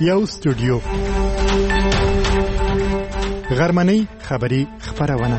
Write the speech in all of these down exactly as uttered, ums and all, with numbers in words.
یو استودیو غرمنۍ خبری خبرونه.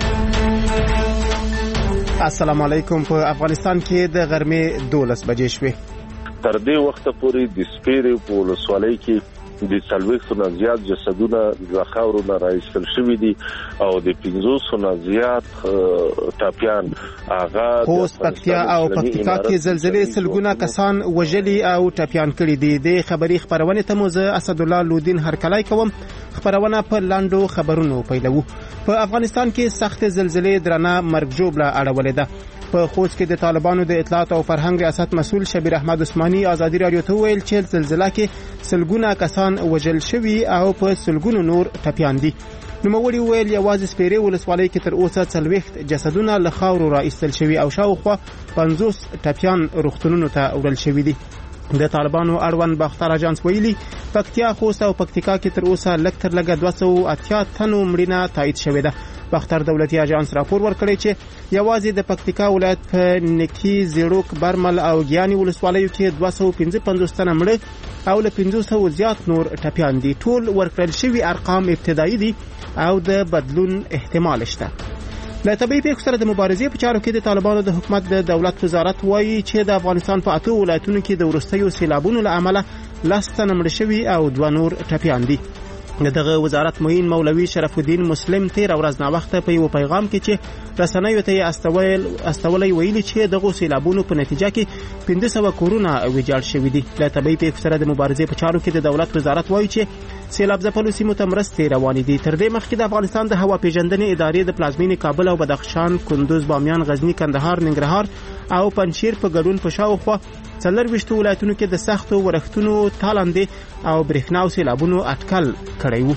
السلام علیکم. په افغانستان کې د غرمې دولس بجې شوې. تر دې وخت پورې د سپیرې په ولسوالۍ کې د څلوېښتو نه زیات جسدونه د خاورو نه راایستل شوي دي او د پنځوسو نه زیات ټاپیان هغه خوست، پکتیا او پکتیکا کې زلزلې سلګونه کسان وژلي او ټاپیان کړي دي. د خبري خبرونه ته مو زه اسدالله لودین هرکلی کوم. خبرونه په لاندو خبرونو پیلوو. په افغانستان کې سخت زلزلې درنه مرګ ژوبله اړولې ده. په خوست کې د طالبانو د اطلاعات او فرهنګ ریاست مسؤل شبیر احمد عثماني ازادي رادیو ته ویل چې زلزلہ کې سلګونه کسان وژل شوي او په سلګونو نور ټپیان دي. نوموړي ویل یوازې سپیرې ولسوالۍ کې تر اوسه څلوېښت جسدونه له خاورو را ایستل شوي او شاوخوا پنځوس ټپیان روغتونونو ته وړل شوي دي. د طالبانو اړوند باختر اژانس ویلي پکتیا، خوست او پکتیکا کې تر اوسه لږ تر لږه دوه سوه اتیا تنو مړینه تایید شوې ده. باختر دولتي اژانس راپور ورکړی چې یوازې د پکتیکا ولایت په نکی، زیړوک، برمل او ګیاني ولسوالیو کې دوه سوه پنځه پنځوس تنه مړه او له پنځه سوه زیات نور ټپیان دي. ټول ورکړل شوي ارقام ابتدایي دي او د بدلون احتمال شته. له طبیعي پیښو سره د مبارزې په چارو کې د طالبانو د حکومت د دولت وزارت وایي چې د افغانستان په اته ولایتونو کې د وروستیو سیلابونو له امله لس تنه مړه شوي او دوه نور ټپیان دي. دغه وزارت معین مولوي شرف الدین مسلم تیر ورځ نا وخت په یو پیغام کې چې رسنیو ته استول استولې ویلي چې دغه سیلابونو په نتیجه کې پنځه سوه کورونه ویجاړ شوي دي. له طبیعي پیښو سره د مبارزې په چارو کې د دولت وزارت وایي چې سیلاب ځپلو سیمو ته مرستې روانې دي. تر دې مخکې د افغانستان د هوا پیژندنې ادارې د پلازمینې کابل او بدخشان، کندوز، بامیان، غزنی، کندهار، ننګرهار او پنجشیر په ګډون په شاوخوا څلرویشتو ولایتونو کې د سختو ورښتونو، تالندې او برېښنا او سیلابونو اټکل کړی و.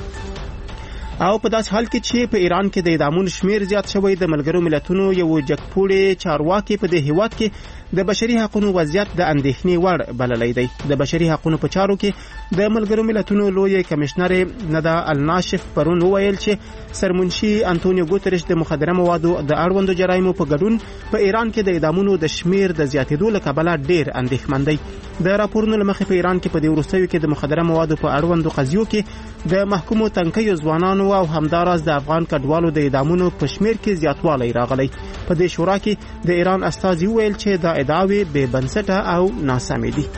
او په داس حال کې چې په ایران کې د اعدامونو شمیر زیات شوی، د ملګرو ملتونو یو جګپوړی چارواکي په دې هیواد کې د بشري حقوقو وضعیت د اندېښنې وړ بللی دی. د بشري حقوقو په چارو کې د ملګرو ملتونو لوی کمشنر ندا الناشف پرون وویل چې سرمنشي انټونیو ګوتریش د مخدره موادو د اړوندو جرایمو په ګډون په ایران کې د اعدامونو د شمیر د زیاتېدو له کبله ډیر اندېښمن دی. د راپورونو له مخې په ایران کې په دې وروستیو کې د مخدره موادو په اړوندو قضیو کې د محکومو تنکیو ځوانانو او همداراز د افغان کډوالو د اعدامونو په شمیر کې زیاتوالی راغلی. په دې شورا کې د ایران استازي ویل چې دا ادعاوې بې بنسټه او ناسمې دي.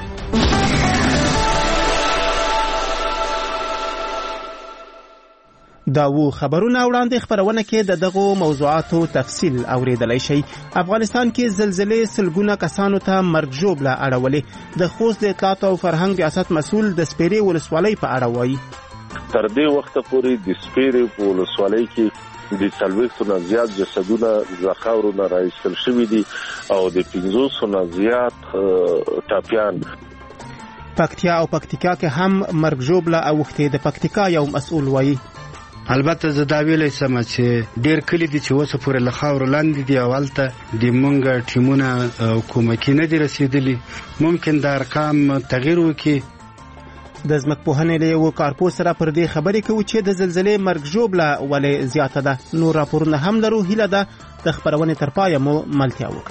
دا وو خبرونه وړاندې خبرونه کې د دغو موضوعاتو تفصیل اوریدلای شي. افغانستان کې زلزلې سلګونه کسانو ته مرګ ژوبله اړولې. د خوست د اطلاعات او فرهنګ ریاست مسؤل د سپیرې ولسوالۍ په اړه وایي تر دې وخت پورې د سپیرې په ولسوالۍ کې د څلوېښتو نه زیات جسدونه د خاورو نه راایستل شوي دي او د پنځوسو نه زیات ټاپیان. پکتیا او پکتیکا کې هم مرګ ژوبله اوښتې. د پکتیکا یو مسؤل وایي البته زه دا ویلی سمه چې ډېر کلي دي چې اوسه پورې له خاورو لاندې دي او هلته د مونږ ټیمونه کومکي نه دي رسېدلي. ممکن د ارقام تغییر وکړي. د ځمکپوهنې له یو کارپوه سره پر دې خبرې کوو چې د زلزلې مرګ ژوبله ولې زیاته ده. نور راپورونه هم لرو. هیله ده د خبرونې تر پایه مو ملتیا وکړي.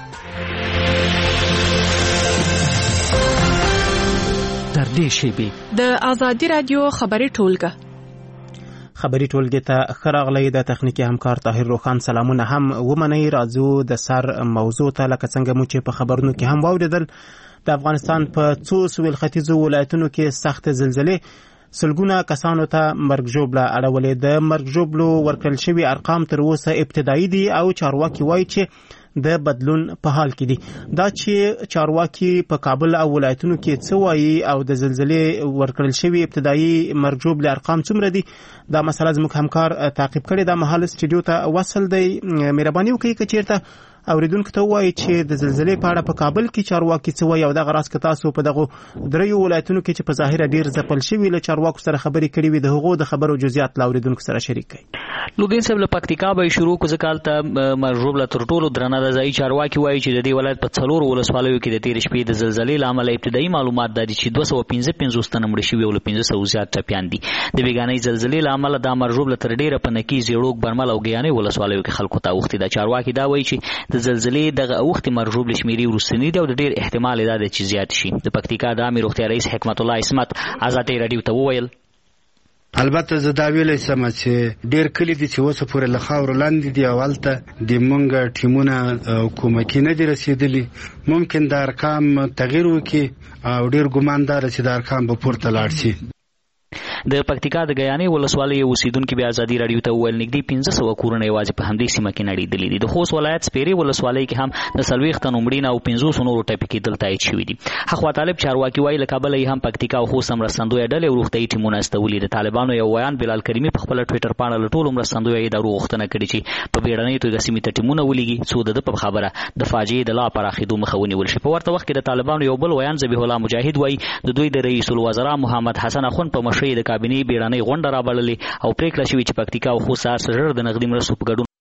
تر دې شیبې د ازادي رادیو خبري ټولګه خبري ټولګه ته ښه راغلی. د تخنیکي همکار طاهر روخان سلامونه هم ومنئ. راځو د سر موضوع ته. لکه څنګه مو چې په خبرونو کې هم واوریدل، د افغانستان په څو سویل ختیځو ولایتونو کې سخت زلزلې سلګونه کسانو ته مرګ ژوبله اړولې. د مرګ ژوبلو ورکړل شوي ارقام تر اوسه ابتدایي دي او چارواکي وایي چې د بدلون په حال کې دي. دا چې چارواکي په کابل او ولایتونو کې څه وایي او د زلزلې ورکړل شوي ابتدایي مرګ ژوبلې ارقام څومره دي، دا مسله زموږ همکار تعقیب کړي. دا مهال استودیو ته وصل دی. مهرباني وکړئ که چیرته اوریدونکو ته وایي چې د زلزلې په اړه په کابل کې چارواکي څه وایي او دغه راز که تاسو په دغه دریو ولایتونو کې چې په ظاهره ډیر ځپل شوي له چارواکو سره خبرې کړې وي، د هغو د خبرو جزئیات له اوریدونکو سره شریک کړئ. لودین صاحب له پکتیکا به شروع کو ځکه ته مرګ ژوبله تر ټولو درنه ده. ځایي چارواکي وایي چې د دې ولایت په څلورو ولسوالیو کې د تېرې شپې د زلزلې له امله ابتدایي معلومات دا دي چې دوه سوه پنځه پنځوس تنه مړه شوي او له پنځه سوه زیات ټپیان دي. د بېګانۍ زلزلې له امله دا مرګ ژوبله تر ډېره په نکي، زیړوک، برمل او ګیانۍ ولسوالیو کې خلکو ته اوښتې ده. چارواکي دا وایي چې د زلزلې دغه وخت مرجوب لشمیري ورستنی دی او د ډیر احتمال دا دی چې زیات شي. د پکتیکا د عامه روغتیا رئیس حکمت الله عصمت آزادۍ رادیو ته وویل البته زه دا ویلی سم چې ډیر کلی دي چې اوسه پورې له خاورو لاندې دي او هلته د مونږ ټیمونه کومکي نه دي رسېدلي. ممکن د ارقام تغییر وکړي او ډیر ګمان دا چې د ارقام به پورته لاړ شي. د پکتیکا د ګیانې ولسوالۍ اوسیدونکو بیا آزادۍ رادیو ته وویل نږدې پنځه سوه کورونه یوازې په همدې سیمه کې نړېدلي دي. د خوست ولایت سپیرې ولسوالۍ کې هم د څلوېښت تنو مړینه او پنځوسو نورو ټپي کېدل تایید شوي دي. حقوا طالب چارواکي وایي له کابله یې هم پکتیکا او خوست مرستندویه ډلې او روغتیایي ټیمونه استولي. د طالبانو یو ویان بلال کریمي په خپله ټویټر پاڼه له ټولو مرستندویه ادارو غوښتنه کړې چې په بیړنۍ توګه سیمې ته ټیمونه ولیږي څو د ده په خبره د فاجعې د لا پراخېدو مخه ونیول شي. په ورته وخت کې د طالبانو یو بل ویان ذبیح الله مجاهد وایي د دوی د رئیس الوزرا محمد حسن اخوند په مشرۍ د کابینې بیړنۍ غونډه رابللې او پریکړه شوې چې پکتیکا او خوست سهار ژر د نغدي مرستو په ګډون.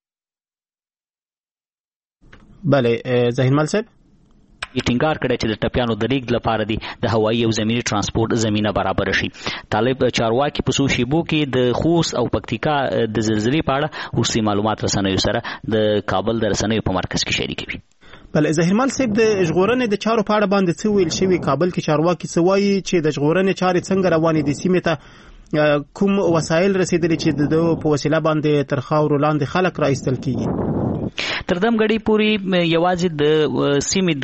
بله ظهیرمل صاحب ټینګار کړی چې د ټپیانو د لیږد لپاره دی د هوایي او زمیني ترانسپورت زمینه برابر شي. طالب چارواکي په څو شیبو کې د خوست او پکتیکا د زلزلې په اړه وروستي معلومات رسنیو سره د کابل د رسنیو په مرکز کې شریکوي. بله ظهیرمل صاحب د ژغورنې د چارو په اړه باندې څه ویل شوي؟ کابل کې چارواکي څه وایي چې د ژغورنې چارې څنګه روانې دي؟ سیمې ته کوم وسایل رسیدلي چې د دوی په وسیله باندې تر خاورو لاندې خلک را ایستل کیږي؟ تر دمګړۍ پورې یوازې د سیمې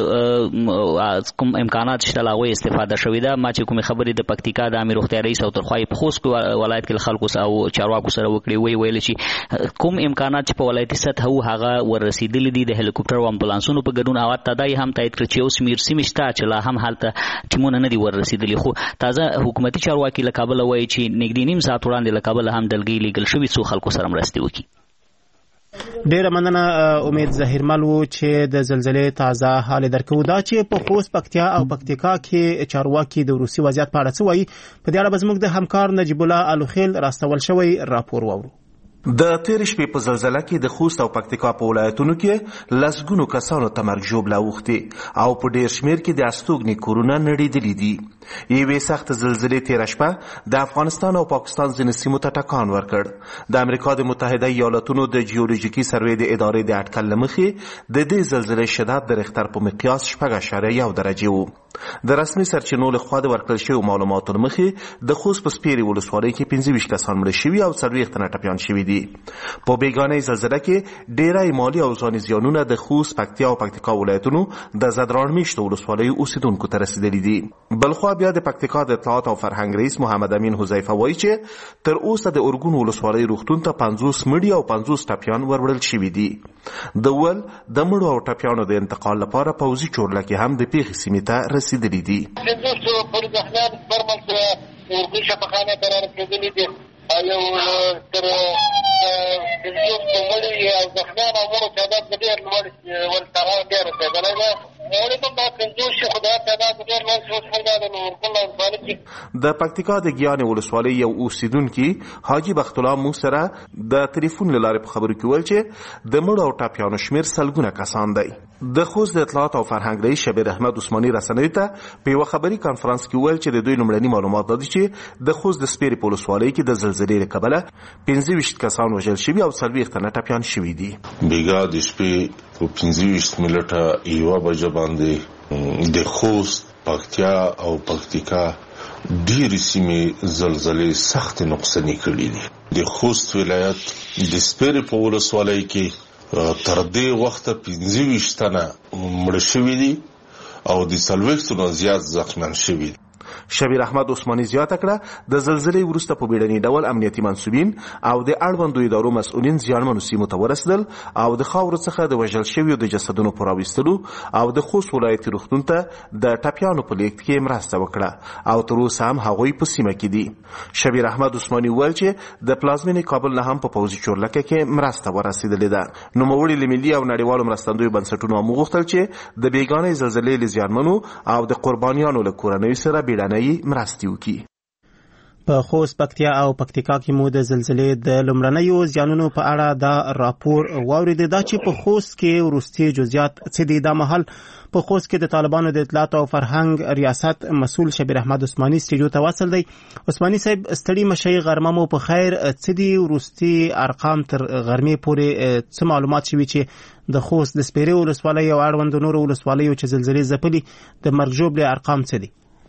د کوم امکانات شته له هغوی استفاده شوې ده. ما چې کومې خبرې د پکتیکا د عامې روغتیا رئیس او ترخوایي په خوست ولایت کې له خلکو او چارواکو سره وکړې ویې ویل چې کوم امکانات چې په ولایتي سطحه وو هغه وررسېدلي دي د هلیکوپټر او امبولانسونو په ګډون. او حتی دا یې هم تایید کړ چې یو شمېر سیمې شته چې لا هم هلته ټیمونه نه دي وررسېدلي. خو تازه حکومتي چارواکي له کابله وایي چې نږدې نیم ساعت وړاندې له کابله هم ډلګۍ لیږل شوي څو خلکو سره مرستې وکړي. ډیره مننه امید ظهیرمل و چې د زلزلې تازه حال درکو. دا چې په خوست پکتیا او پکتیکا کې چارواکي د روسي وضعیت په اړه څه وایي په دې اړه به زموږ د همکار نجیب الله الوخیل راستول شوی راپور واورو. د تیر شپې په زلزلہ کې د خوست او پکتیکا په ولایتونو کې لسګونو کسانو ته مرګ ژوبله اوښتې او په ډیر شمیر کې د استوګنې کورونه نړېدلي دي. یوې سخت زلزلې تیره شپه د افغانستان او پاکستان ځینې سیمو ته ټکان ورکړ. د امریکا د متحده ایالاتونو د جیولوژیکي سروې د ادارې د اټکل له مخې د دې زلزلې شدت د ریختر په مقیاس شپږ اعشاریه یو درجې و. د رسمي سرچینو لخوا د ورکړل شویو معلوماتو له مخې د خوست په سپیرې ولسوالۍ کې پنځه ویشت کسان مړه شوي او څلوېښت تنه ټپیان شوي دي. په بیګانې زلزلې کې ډېری مالي او ځاني زیانونه د خوست، پکتیا او پکتیکا ولایتونو د زدران میشتو ولسوالیو اوسیدونکو ته رسیدلي دي. بلخوا بیا د پکتیکا د اطلاعات او فرهنګ رئیس محمد امین حذیفه وایي چې تر اوسه د ارګون ولسوالۍ روغتون ته پنځوس مړي او پنځوس ټپیان وروړل شوي دي. د ول د مړو او ټپیانو د انتقال لپاره پوځي چورلکې هم د پیښې سیمې ته رسیدلي دي. یو تر پنځوس مړي او زخمیان او مړو تعداد د ډېر لوړ ورسره ډېر رسېدلی ده. مړي هم دا پنځوس شي خو دا تعداد ډېر لوړ شي. اوس موږ د نورګل ولسوالۍ کې د پکتیکا د ګیانې ولسوالۍ یو اوسیدونکي حاجي بخت الله موږ سره د تلیفون له لارې په خبرو کې ویل چې د مړو او ټپیانو شمېر سلګونه کسان دی. د خوست د اطلاعات او فرهنګ رئیس شبیر احمد عثماني رسنیو ته په یوه خبري کانفرانس کې ویل چې د دوی لومړني معلومات دا دي چې د خوست د سپیرې په ولسوالۍ کې د زلزلې له کبله پنځه ویشت کسان وژل شوي او څلوېښت تنه ټپیان شوي دي. بیګا د شپې په پنځه ویشت منټه یوه بجه باندې د خوست، پکتیا او پکتیکا ډېرې سیمې زلزلې سخت نقصاني کړي دي. د خوست ولایت د سپیرې په ولسوالۍ کې تر دې وخته پنځه ویشت تنه مړه شوي دي او د څلوېښتو نه زیات زخمیان شوي دي. شبیر احمد عثماني زیاته کړه د زلزلې وروسته په بیړني ډول امنیتي منصوبین او د اړوندو ادارو مسؤلین زیانمنو سیمو ته ورسېدل او د خاورو څخه د وژل شویو د جسدونو په راویستلو او د خوست ولایتي روغتون ته د ټپیانو په لیږد کې مرسته وکړه او تر اوسه هم هغوی په سیمه کې دي. شبیر احمد عثماني وویل چې د پلازمینې کابل نه هم په پوځي چورلکه کې مرسته ورسېدلې ده. نوموړي له ملي او نړیوالو مرستندویو بنسټونو هم وغوښتل چې د بیګانۍ زلزلې له زیانمنو او د قربانیانو له کورنیو سره بیړنۍ مرستې وکړي. په خوست، پکتیا او پکتیکا کې مو د زلزلې د لومړنیو زیانونو په اړه دا راپور واورېد. دا چې په خوست کې وروستي جزئیات څه دي. دا مهال په خوست کې د طالبانو د اطلاعات او فرهنګ ریاست مسؤل شبیر احمد عثماني سټډیو ته وصل دی. عثماني صاحب ستړي مشي غرمه مو په خیر. څه دي وروستي ارقام تر غرمې پورې څه معلومات شوي چې د خوست د سپیرې ولسوالۍ او اړوند نورو ولسوالیو چې زلزلې ځپلي د مرګ ژوبلې ارقام څه دي؟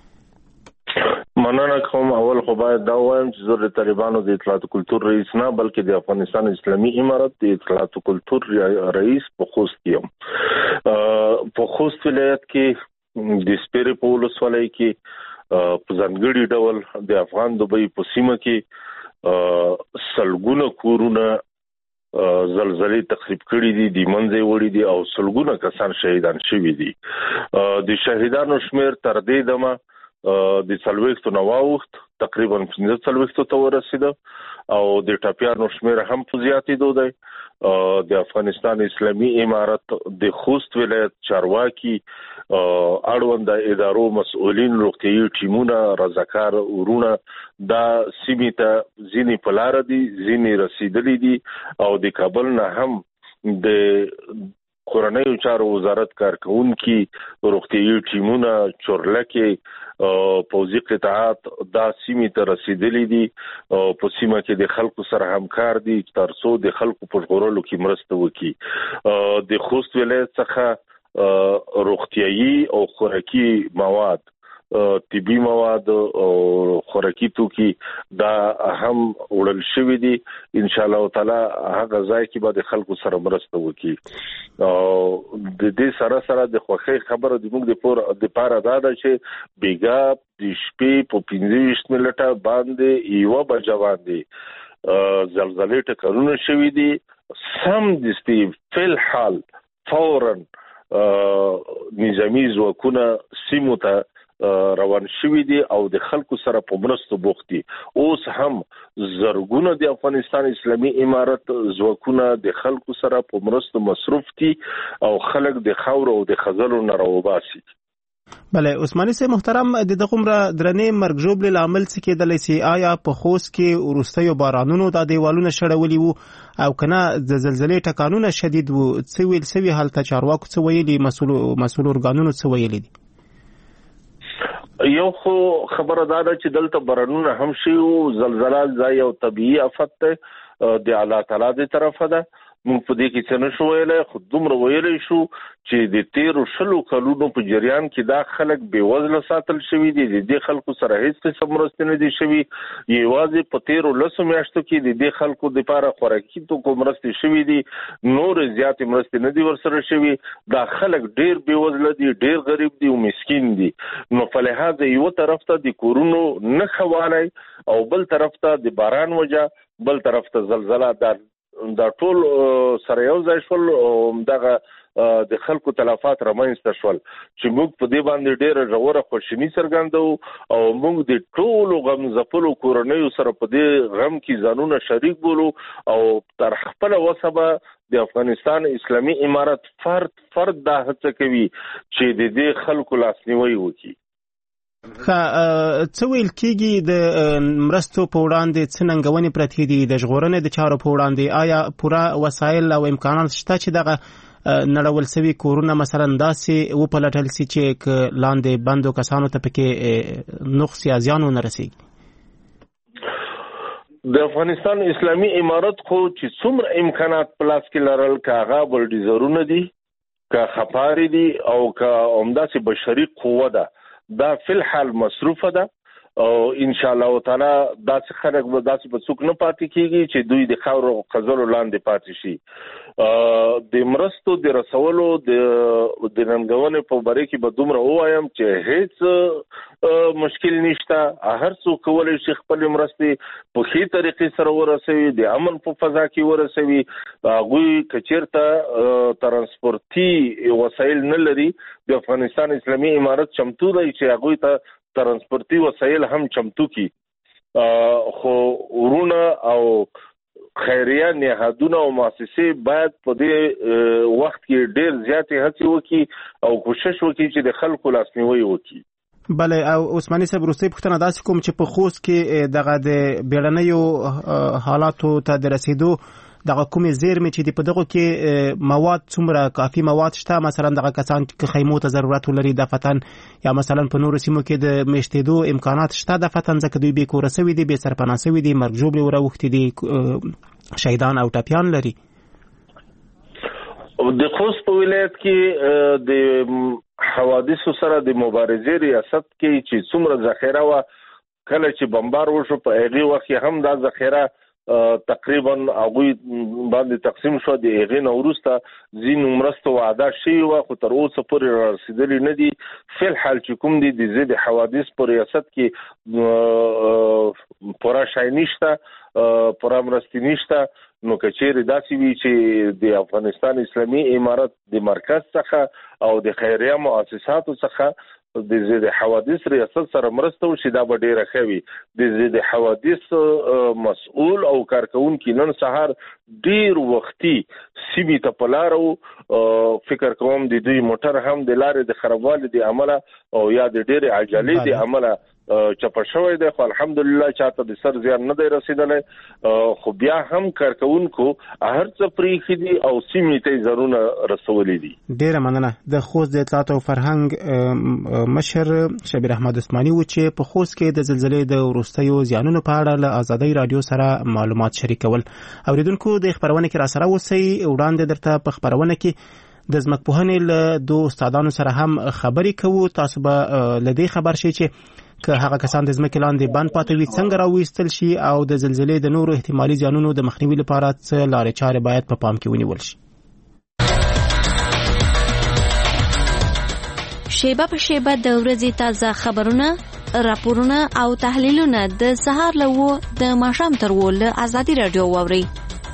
مننه کوم. اول خو باید دا وایم چې زه د طالبانو د اطلاعات او کلتور رئیس نه بلکې د افغانستان اسلامي امارت د اطلاعات او کلتور رئیس په خوست کې یم. په خوست ولایت کې د سپیرې په ولسوالۍ کې په ځانګړي ډول د افغان دوبۍ په سیمه کې سلګونه کورونه زلزلې تخریب کړي دي، د منځه وړي دي او سلګونه کسان شهیدان شوي دي. د شهیدانو شمیر تر دې دمه د څلوېښتو نه واوښت تقریبا پنځه څلوېښتو ته ورسېده او د ټپیانو شمیر هم په زیاتېدو دی. د افغانستان اسلامي امارت د خوست ولایت چارواکي اړوند ادارو مسؤلین روغتیايي ټیمونه رضاکار ورونه دا سیمې ته ځینې په لاره دي، ځینې رسیدلي دي او د کابل نه هم د کورنیو چارو وزارت کارکونکي روغتیايي ټیمونه چورلکه پوځي قطعات دا سیمې ته رسیدلي دي او په سیمه کې د خلکو سره همکار دي ترڅو د خلکو په ژغورلو کې مرسته وکړي. د خوست ولایت څخه روغتیايي او خوراکي مواد، طبي مواد او خوراکي توکي دا هم وړل شوی دي. ان شاء الله تعالی هغه ځای کې به د خلکو سره مرسته وکړي. او د دې سره سره د خوخي خبره د موږ د پور د پاره دا ده چې بیګا د شپې په پنځه ویشت منټه باندې یو بجه باندې زلزلې ټکرونه شوي دي. سم دستي فل حال فورا نظامی ځواکونه سیمو ته روان شوي دي او د خلکو سره په مرستو بوخت دي. اوس هم زرګونه د افغانستان اسلامي امارت ځواکونه د خلکو سره په مرستو مصروف دي او خلک د خاورو او د خزلو نه راوباسي. بله عثماني سي محترم، د دغومره درنې مرګ ژوبلې لامل څه کېدلی سي؟ آیا په خوست کې وروستیو بارانونو دا دیوالونه شړولي وو او کنه د زلزلې ټکانونه شدید وو؟ څه ویل سوي هلته چارواکو څه ویلي؟ مسؤل مسؤل ارګانونو څه ویلي دي؟ یو خو خبره دا ده چې دلته بارانونه هم شي او زلزلہ ځای او طبيعي آفت ته د الله تعالی د طرفه ده. موږ په دې کې څه نشو ویلای، خو دومره ویلی شو چې د تیرو شلو کلونو په جریان کې دا خلک بېوزله ساتل شوي دي. د دې خلکو سره هیڅ قسم مرستې نه دي شوي. یوازې په تیرو لسو میاشتو کې د دې خلکو دپاره خوراکي توکو مرستې شوي دي، نورې زیاتې مرستې نه دي ورسره شوي. دا خلک ډېر بېوزله دي، ډېر غریب دي او مسکین دي. نو په لحاظ یو طرف ته د کورونو نه ښه والی او بل طرف ته د باران وجه، بل طرف ته زلزله، دا دا ټول سره یو ځای شول او دغه د خلکو تلفات رامنځته شول چې موږ په دې باندې ډېره ژوره خواشیني څرګندوو او موږ د ټولو غم ځپلو کورنیو سره په دې غم کې ځانونه شریک بولو او تر خپله وسه به د افغانستان اسلامي امارت فرد فرد دا هڅه کوي چې د دې خلکو لاسنیوی وکړي. څه ویل کېږي د مرستو په وړاندې څه ننګونې پرتې دي د ژغورنې د چارو په وړاندې؟ آیا پوره وسایل او امکانات شته چې دغه نړول سوي کورونه مثلا داسې وپلټل سي چې لاندې بندو کسانو ته پکې نقص یا زیان ونه رسېږي؟ د افغانستان اسلامي امارت خو چې څومره امکانات په لاس کې لرل، که هغه بلډیزرونه دي، که خپارې دي او که همداسې بشري قوه ده، دا فل حال مصروفه ده او ان شاء الله تعالی داسې خلک به داسې په څوک نه پاتې کېږي چې دوی د خاورو خزلو لاندې پاتې شي. د مرستو د رسولو د د ننګونې په باره کې به دومره ووایم چې هیڅ مشکل نشته. هر څوک کولی شي خپلې مرستې په ښې طریقې سره ورسوي، د امن په فضا کې ورسوي. هغوی که چېرته ترانسپورتي وسایل نه لري، د افغانستان اسلامي امارت چمتو دی چې هغوی ته ترانسپورتي وسایل هم چمتو کی. خو ورونه او خیریه نهادونه او مؤسسې باید په دې وخت کې ډېر زیاتې هڅې وکړي او کوشش وکړي چې د خلکو لاسنیوی وکړي. بله او عثماني صاحب وروستۍ پوښتنه داسې کوم چې په خوست کې دغه د بیړنیو حالاتو ته د رسېدو دغه کومې زیرمې چې د په دغو کې مواد څومره کافي مواد شته؟ مثلا دغه کسان که خیمو ته ضرورت ولري دفتن یا مثلا په نورو سیمو کې د میشتېدو امکانات شته دفتن، ځکه دوی بې کوره سوي دي، بې سرپناه سوي دي، مرګ ژوبلې وراوښتي دي، شهیدان او ټپیان لري. د خوست په ولایت کې د حوادثو سره د مبارزې ریاست کې چې څومره ذخیره و کله چې بمبار وشو په هغه وخت هم دا ذخیره تقریبا هغه باندې تقسیم شو د هغه نورسته زین مرسته وعده شي او خو تر اوسه پورې رسیدلی نه دي فل حال چې کوم دي د زید حوادث پر ریاست کې پورا شای نشته پورا مرستي نشته نو کچېره داسې وی چې د افغانستان اسلامي امارت د مرکز څخه او د خیریه مؤسساتو څخه د زید حوادث ریاست سره مرسته وشي دا به ډیره خوي د زید حوادث مسؤل او کارکونکو نن سهار ډیر وختي سیمه ته پلارو فکر کوم د دوی موټر هم د لارې د خرابوالي د عمله او یا د ډیره عجلې د عمله چپه شوی دی خو الحمدلله چاته د سر زیان نه دی رسیدلی خو بیا هم کارکونکو هر څه پریښي دي او سیمې ته ضرورونه رسولي دي. ډیره مننه. د خوست د اطلاعات او فرهنګ مشر شبیر احمد عثماني و چې په خوست کې د زلزلې د وروستیو زیانونو په اړه له آزادۍ رادیو سره معلومات شریکول. اوریدونکو د خبرونه کې را سره اوسئ. وړاندې درته په خبرونه کې د ځمکپوهنې له دوه استادانو سره هم خبرې کوو. تاسو به له دې خبر شئ چې که هغه کسان د ځمکې لاندې بند پاتې وي څنګه راویستل شي او د زلزلې د نورو احتمالي زیانونو د مخنیوي لپاره څه لارې چارې باید په پام کې ونیول شي. شیبه په شیبه د ورځې تازه خبرونه، راپورونه او تحلیلونه د سهار له وو د ماښام تر وو له ازادي رادیو واورئ.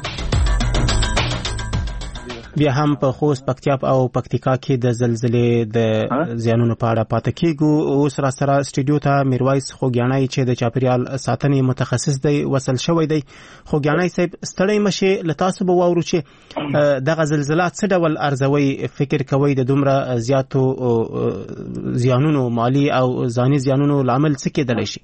بیا هم په خوست، پکتیا او پکتیکا کې د زلزلې د زیانونو په اړه پاتې کیږو. اوس را سره سټوډیو ته میرویس خوګیاڼی چې د چاپیریال ساتنې متخصص دی وصل شوی دی. خوګیاڼی صاحب ستړی مشه له تاسو به واورو چې دغه زلزلې څه ډول ارزوي فکر کوي د دومره زیاتو زیانونو مالی او ځاني زیانونو لامل څه کېدلی شي؟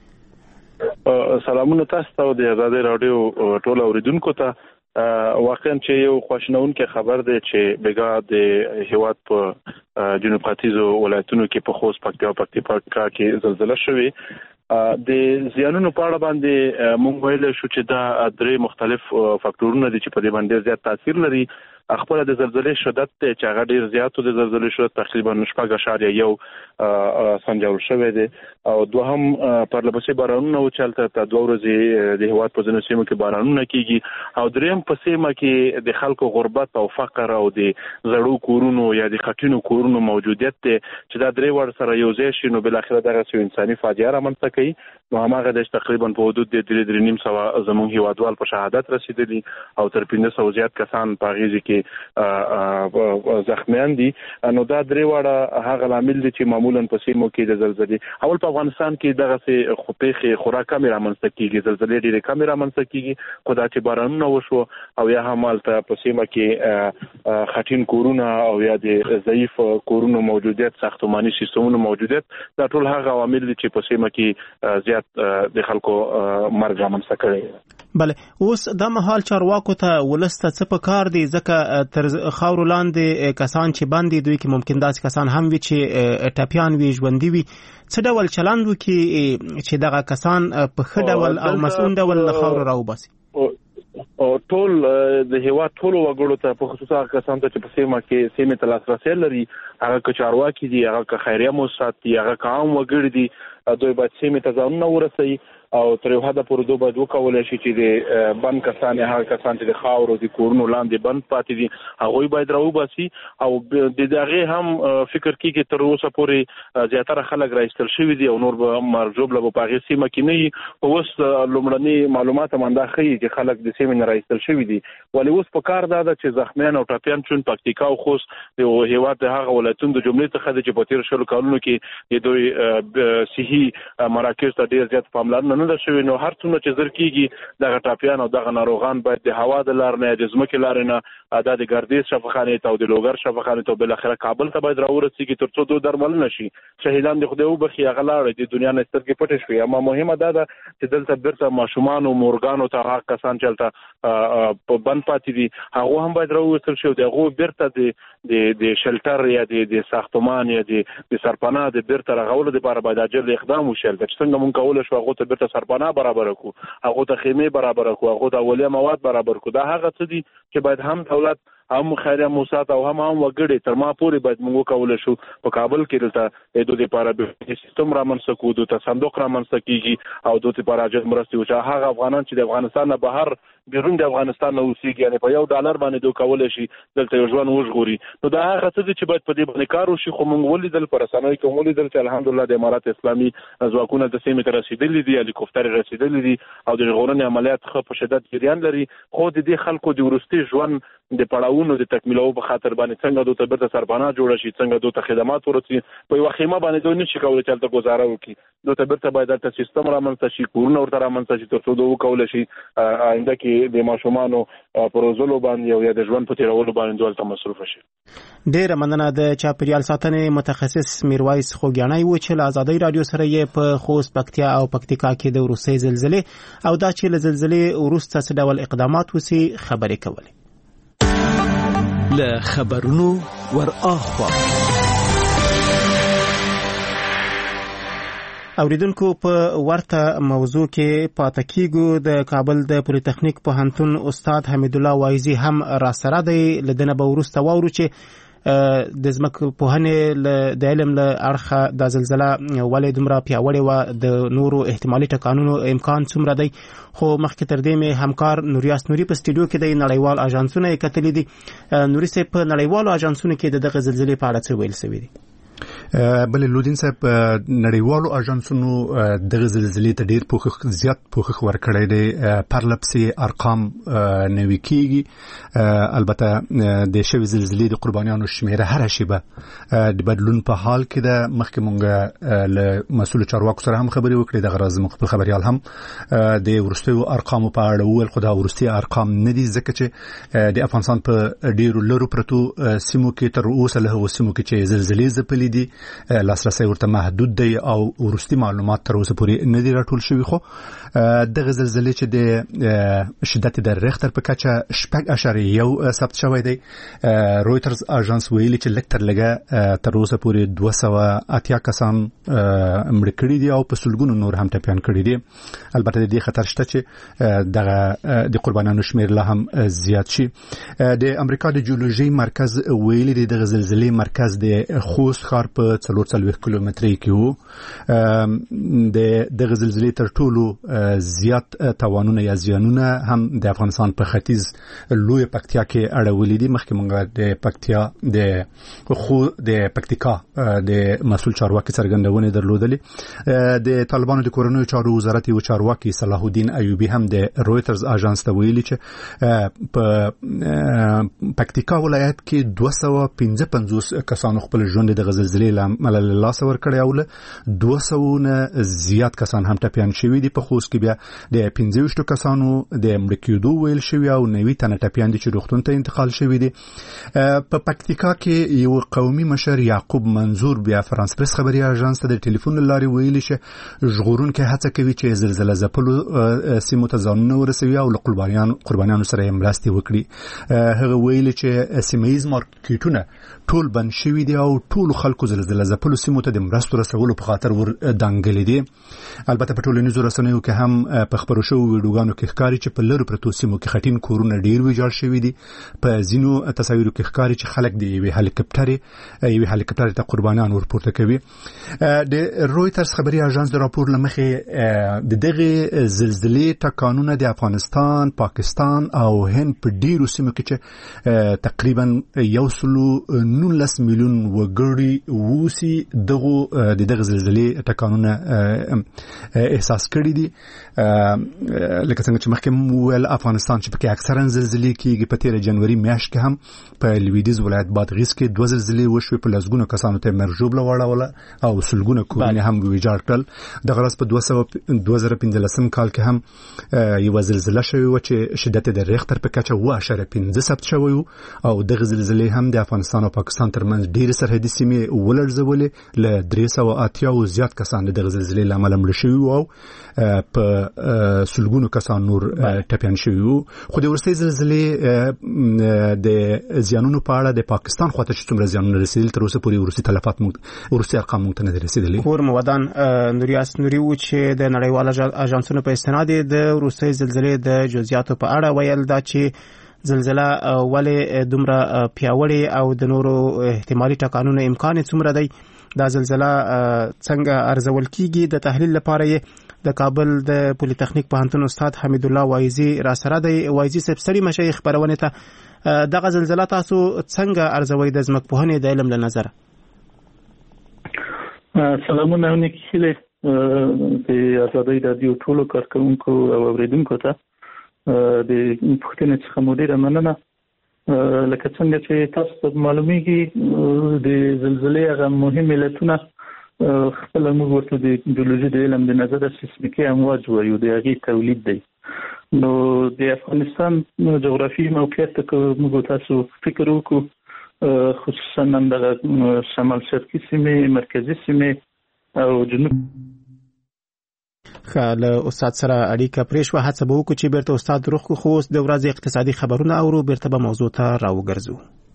سلامونه تاسو ته د ازادي رادیو ټول اوریدونکو ته. واقعا چې یو خوشنونکې خبر دی چې بګا د هیواد په جنوب ختیځو ولایتونو کې په خوست، پکتیا او پکتیکا کې زلزلہ شوې. د زیانونو په اړه باندې مونږ ویل شو چې دا درې مختلف فاکټورونه دي چې په دې باندې زیات تاثیر لري. خپل د زلزلې شدت چې هغه ډیر زیات د زلزلې شدت تقریبا شپږ اعشاریه یو سنجول شوی دی او دوهم پرلپسې بارانونه وچالته ته دوه ورځې د هیواد په ځینو سیمو کې بارانونه کیږي او دریم په سیمه کې د خلکو غربت او فقر او د زړو کورونو یا د خټینو کورونو موجودیت ته چې دا درې ور سره یو ځای شي نو بل اخر دغه سو انساني فاجعه رامنځته کوي. نو هغه د تقریبا په حدود د درې درې نیم سوه زموږ هیوادوال په شهادت رسیدلی او تر پنځه سوه زیات کسان په غیږ کې زخمیان دي. نو دا درې واړه هغه لامل دي چې معمولا په سیمو کې د زلزلې اول په افغانستان کې دغه سه خپېخي خورا کم رامنځته کیږي، زلزلې ډېرې کم رامنځته کیږي خو دا چې بارانونه وشو او یا هم البته په سیمه کې خټین کورونه او یا د ضعیف کورونو موجودیت، ساختماني سیستمونو موجودیت، دا ټول هغه عوامل دي چې په سیمه کې زیات د خلکو مرګ رامنځته کړي. بله، اوس د مهال چارواکو ته ولسته څه په کار دی ځکه تر خاورو لاندې کسان چې باندې دوی کې ممکن داسې کسان هم وي چې ټپیان وي، ژوندي وي، څه ډول چلند وکړي چې دغه کسان په ښه ډول او مسؤل ډول له خاورو راوباسي؟ ټول د هیواد ټول وګړو ته په خصوص هغه کسان ته چې په سیمه کې سیمه ته لاسرسی لري، هغه که چارواکي دي، هغه که خیریه مؤسسات دي، هغه که عام وګړي دي، دوی باید سیمه ته ځانونه ورسوي او تر یو حده پورې دوی باید وکولی شي چې د بند کسان یا هغه کسان چې د خاورو د کورونو لاندې بند پاتې دي هغوی باید راوباسي او د هغې هم فکر کېږي تر اوسه پورې زیاتره خلک راایستل شوي دي او نور به مرجوبله به په هغې سیمه کې نه وي. خو اوس لومړني معلومات هم همدا ښیي چې خلک د سیمې نه راایستل شوي دي. ولې اوس په کار دا ده چې زخمیان او ټپیان چون پکتیکا او خوست د هیواد د هغه ولایتونو د جملې څخه دي چې په تېرو شلو کلونو کې د دوی صحي مراکز ته ډېر زیات پاملرنه نه ده شوې. نو هر څومره چې زر کېږي دغه ټاپیان او دغه ناروغان باید د هوا د لارې نه یا د ځمکې لارې نه دا د ګردیز شفاخانې ته او د لوګر شفاخانې ته بالاخره کابل ته باید راورسېږي تر څو دوی درملنه شي. شهیدان د خدای وبخښي هغه لاړې د دنیا نه سترګې پټې شوې. اما مهمه دا ده چې دلته بیرته ماشومانو مورګانو ته هغه کسان چې هلته په بند پاتې دي هغو هم باید راوویستل شي او د هغو بیرته د د شلټر یا د ساختمان یا د سرپناه د بیرته رغولو دپاره باید عاجل اقدام وشي. هلته چې څنګه مونږ کولی شو هغو ته بیرته سرپناه برابر کړو، هغه ته خیمه برابر کړو، هغه ته اولیا مواد برابر کړو. دا هغه څه دي چې باید هم دولت هم خیریه موسسات او هم هم وګړي تر ما پورې باید موږ کول شو په کابل کې دلته د دې لپاره به سیستم را منځ کو د صندوق را منځ کیږي او د دې لپاره اجازه مرستي او چې هغه افغانان چې د افغانستان نه بهر بیرون د افغانستان نه اوسېږي یعنی په یو ډالر باندې دوی کول شي دلته یو ژوند وژغوري نو دا هغه څه چې باید په دې باندې کار وشي خو موږ ولیدل پر رسنیو کې ولیدل چې الحمدلله د امارات اسلامي ځواکونه د سیمې ته رسیدلي دي هلیکوپټر رسیدلي دي او د ژغورنې عملیات ښه په شدت جریان لري خو د دې خلکو د وروستي ژوند د پړاوونو د تکمیلولو په خاطر باندې څنګه دوی ته بیرته سرپناه جوړه شي څنګه دوی ته خدمات ورسي په یو خیمه باندې دوی نشي کولای چې هلته ګزاره وکړي دوی ته بیرته باید هلته سیستم رامنځته شي کورونه ورته رامنځته شي تر څو دوی وکولی شي آینده کې د ماشومانو په روزلو باندې او یا د ژوند په تېرولو باندې دوی هلته مصروفه شي. ډېره مننه. د چاپیریال ساتنې متخصص میرویس خوږیاڼی و چې له ازادۍ راډیو سره یې په خوست پکتیا او پکتیکا کې د وروستۍ زلزلې او دا چې له زلزلې وروسته څه ډول اقدامات وسي خبرې کولې. له خبرونو ور اخوا اوریدونکو په ورته موضوع کې پاتې کیږو. د کابل د پولی تخنیک پوهنتون استاد حمید الله وایزي هم را سره دی. لدنه به وروسته واورو چې د ځمکې پوهنې د علم له اړخه د زلزله ولې دومره پیاوړې وه د نورو احتمالي ټکانونو امکان څومره دی خو مخکې تر دې مې همکار نوریاس نوري په سټوډیو کې د نړیوال اژانسونه یې کتلي دي. نوري صاحب په نړیوالو اژانسونو کې د دغه زلزلې په اړه څه ویل شوي دي؟ بل لودین صاحب نړیوالو اژانسونو د زلزلې ته ډیر پوښښ زیات پوښښ ورکړی دی. پرلپسې ارقام نوي کیږي. البته د شوي زلزلې د قربانیانو شمیره هر شیبه د بدلون په حال کې ده. مخکې مونږ له مسؤل چارواکو سره هم خبرې وکړې. د غرض مخبر خبريال هم د ورستیو ارقامو په اړه وویل خو دا ورستي ارقام نه دي ځکه چې د افغانستان په ډیرو لرو پرتو سیمو کې تر اوسه له سیمو کې چې زلزلې ځپلې دي لاسرسي ورته محدود دی او ورستي معلومات تر اوسه پورې نه دي راټول شوي. خو دغه زلزلې چې د شدت د ریختر په کچه شپږ اشاریه یو ثبت شوی دی. رویټرز اژانس ویلي چې لږ تر لږه تر اوسه پورې دوه سوه اتیا کسان مړه کړي دي او په سلګونو نور هم ټپیان کړي دي. البته د دې خطر شته چې دغه د قربانیانو شمیر لا هم زیات شي. د امریکا د جیولوژي مرکز ویلي دی دغه زلزلې مرکز د خوست ښار په څلور څلوېښت کیلومترۍ کې و. د دغه زلزلې تر ټولو زیات تاوانونه یا زیانونه هم د افغانستان په ختیځ لوی پکتیا کې اړولې دي. مخکې مونږ د پکتیا د خو د پکتیکا د مسؤل چارواکي څرګندونې درلودلې. د طالبانو د کورنیو چارو وزارت یو چارواکي صلاح الدین ایوبي هم د رویټرز اژانس ته ویلي چې په پکتیکا ولایت کې دوه سوه پنځه پنځوس کسانو خپل ژوند د زلزلې له امله له لاسه ورکړی او له دوه سوو نه زیات کسان هم ټپیان شوي دي. په خوست کې بیا د پنځه ویشتو کسانو د مړه کېدو ویل شوي او نوي تنه ټپیان دي چې روغتون ته انتقال شوي دي. په پکتیکا کې یو قومي مشر یعقوب منظور بیا فرانس پریس خبري اژانس ته د ټلیفون له لارې ویلي چې ژغورونکي هڅه کوي چې زلزله ځپلو سیمو ته ځانونه ورسوي او له قربانیانو قربانیانو سره یې مرستې وکړي. هغه ویلي چې سیمه ییز مارکیټونه ټول بند شوي دي او ټول خلکو زلزله ځپلو سیمو ته د مرستو رسولو په خاطر ور دانګلې دي. البته په ټولنیزو رسنیو کې هم په خبرو شوو ویډیوګانو کې ښکاري چې په لرو پرتو سیمو کې خټین کورونه ډیر ویجاړ شوي دي. په ځینو تصاویرو کې ښکاري چې خلک د یوې هلیکاپټر یوې هلیکاپټر ته قربانیان ورپورته کوي. د رویټرز خبري اژانس د راپور له مخې د دغه زلزلې ټکانونه د افغانستان، پاکستان او هند په ډیرو سیمو کې چې تقریبا یو سلو نولس میلیون وګړي ووسی دغه د دغه زلزلې ټکانونه احساس کړي دي. لکه څنګه چې مخکې وویل افغانستان چې پکې اکثرا زلزلې کېږي په تېره جنوري میاشت کې هم په لویدیځ ولایت بادغیس کې دوه زلزلې وشوې په لسګونو کسانو ته مرګ ژوبله واړوله او سلګونه کورونه هم ویجاړ کړل. دغه راز په دوه سوه دوه زره پنځلسم کال کې هم یوه زلزله شوې وه چې شدت د ریختر په کچه اوه اعشاریه پنځه ثبت شوی و او دغه زلزلې هم د افغانستان او پاکستان ترمنځ ډېرې سرحدي سیمې ولړزولې. له درې سوه اتیاو زیات کسان د دغه زلزلې له امله مړه شوي وو او په سلګونو کسان نور ټپیان شوي وو. خو د وروستۍ زلزلې د زیانونو په اړه د پاکستان خواته چې څومره زیانونه رسېدل تر اوسه پورې وروستي تلفات وروستي ارقام موږ ته نه دي رسېدلي. کور مودان نوریاس نوري و چې د نړیوالو اژانسونو په استناد د وروستۍ زلزلې د جزئیاتو په اړه ویل دا چې زلزلہ ولې دومره پیاوړې او د نورو احتمالي ټکانونو امکان څومره دی؟ دا زلزلہ څنګه ارزول کیږي؟ د تحلیل لپاره یې د کابل د پولی تخنیک پوهنتون استاد حمید الله وایزي را سره دی. وایزي صاحب ستړي مشایخ خبرونه ته دغه زلزلہ تاسو څنګه ارزوي د ځمکپوهنې د علم له نظره؟ سلامونه نیکیله د آزادۍ رادیو ټولو کارکونکو او اوریدونکو ته د پښتنې څخه مو ډیره مننه. لکه څنګه چې تاسو ته معلومیږي د زلزلې هغه مهم علتونه خپل موږ ورته د جیولوژي د علم د نظره سیسمیکي امواج وایو، د هغې تولید دی. نو د افغانستان جغرافي موقعیت ته موږ تاسو فکر وکړو، خصوصا د شمال شرقي سیمې، مرکزي سیمې او جنوب. له استاد سره اړیکه پرې شوه، هڅه به وکړو چې بیرته استاد روغ کړو، خو اوس د ورځې اقتصادي خبرونه اورو، بیرته به موضوع ته راوګرځو.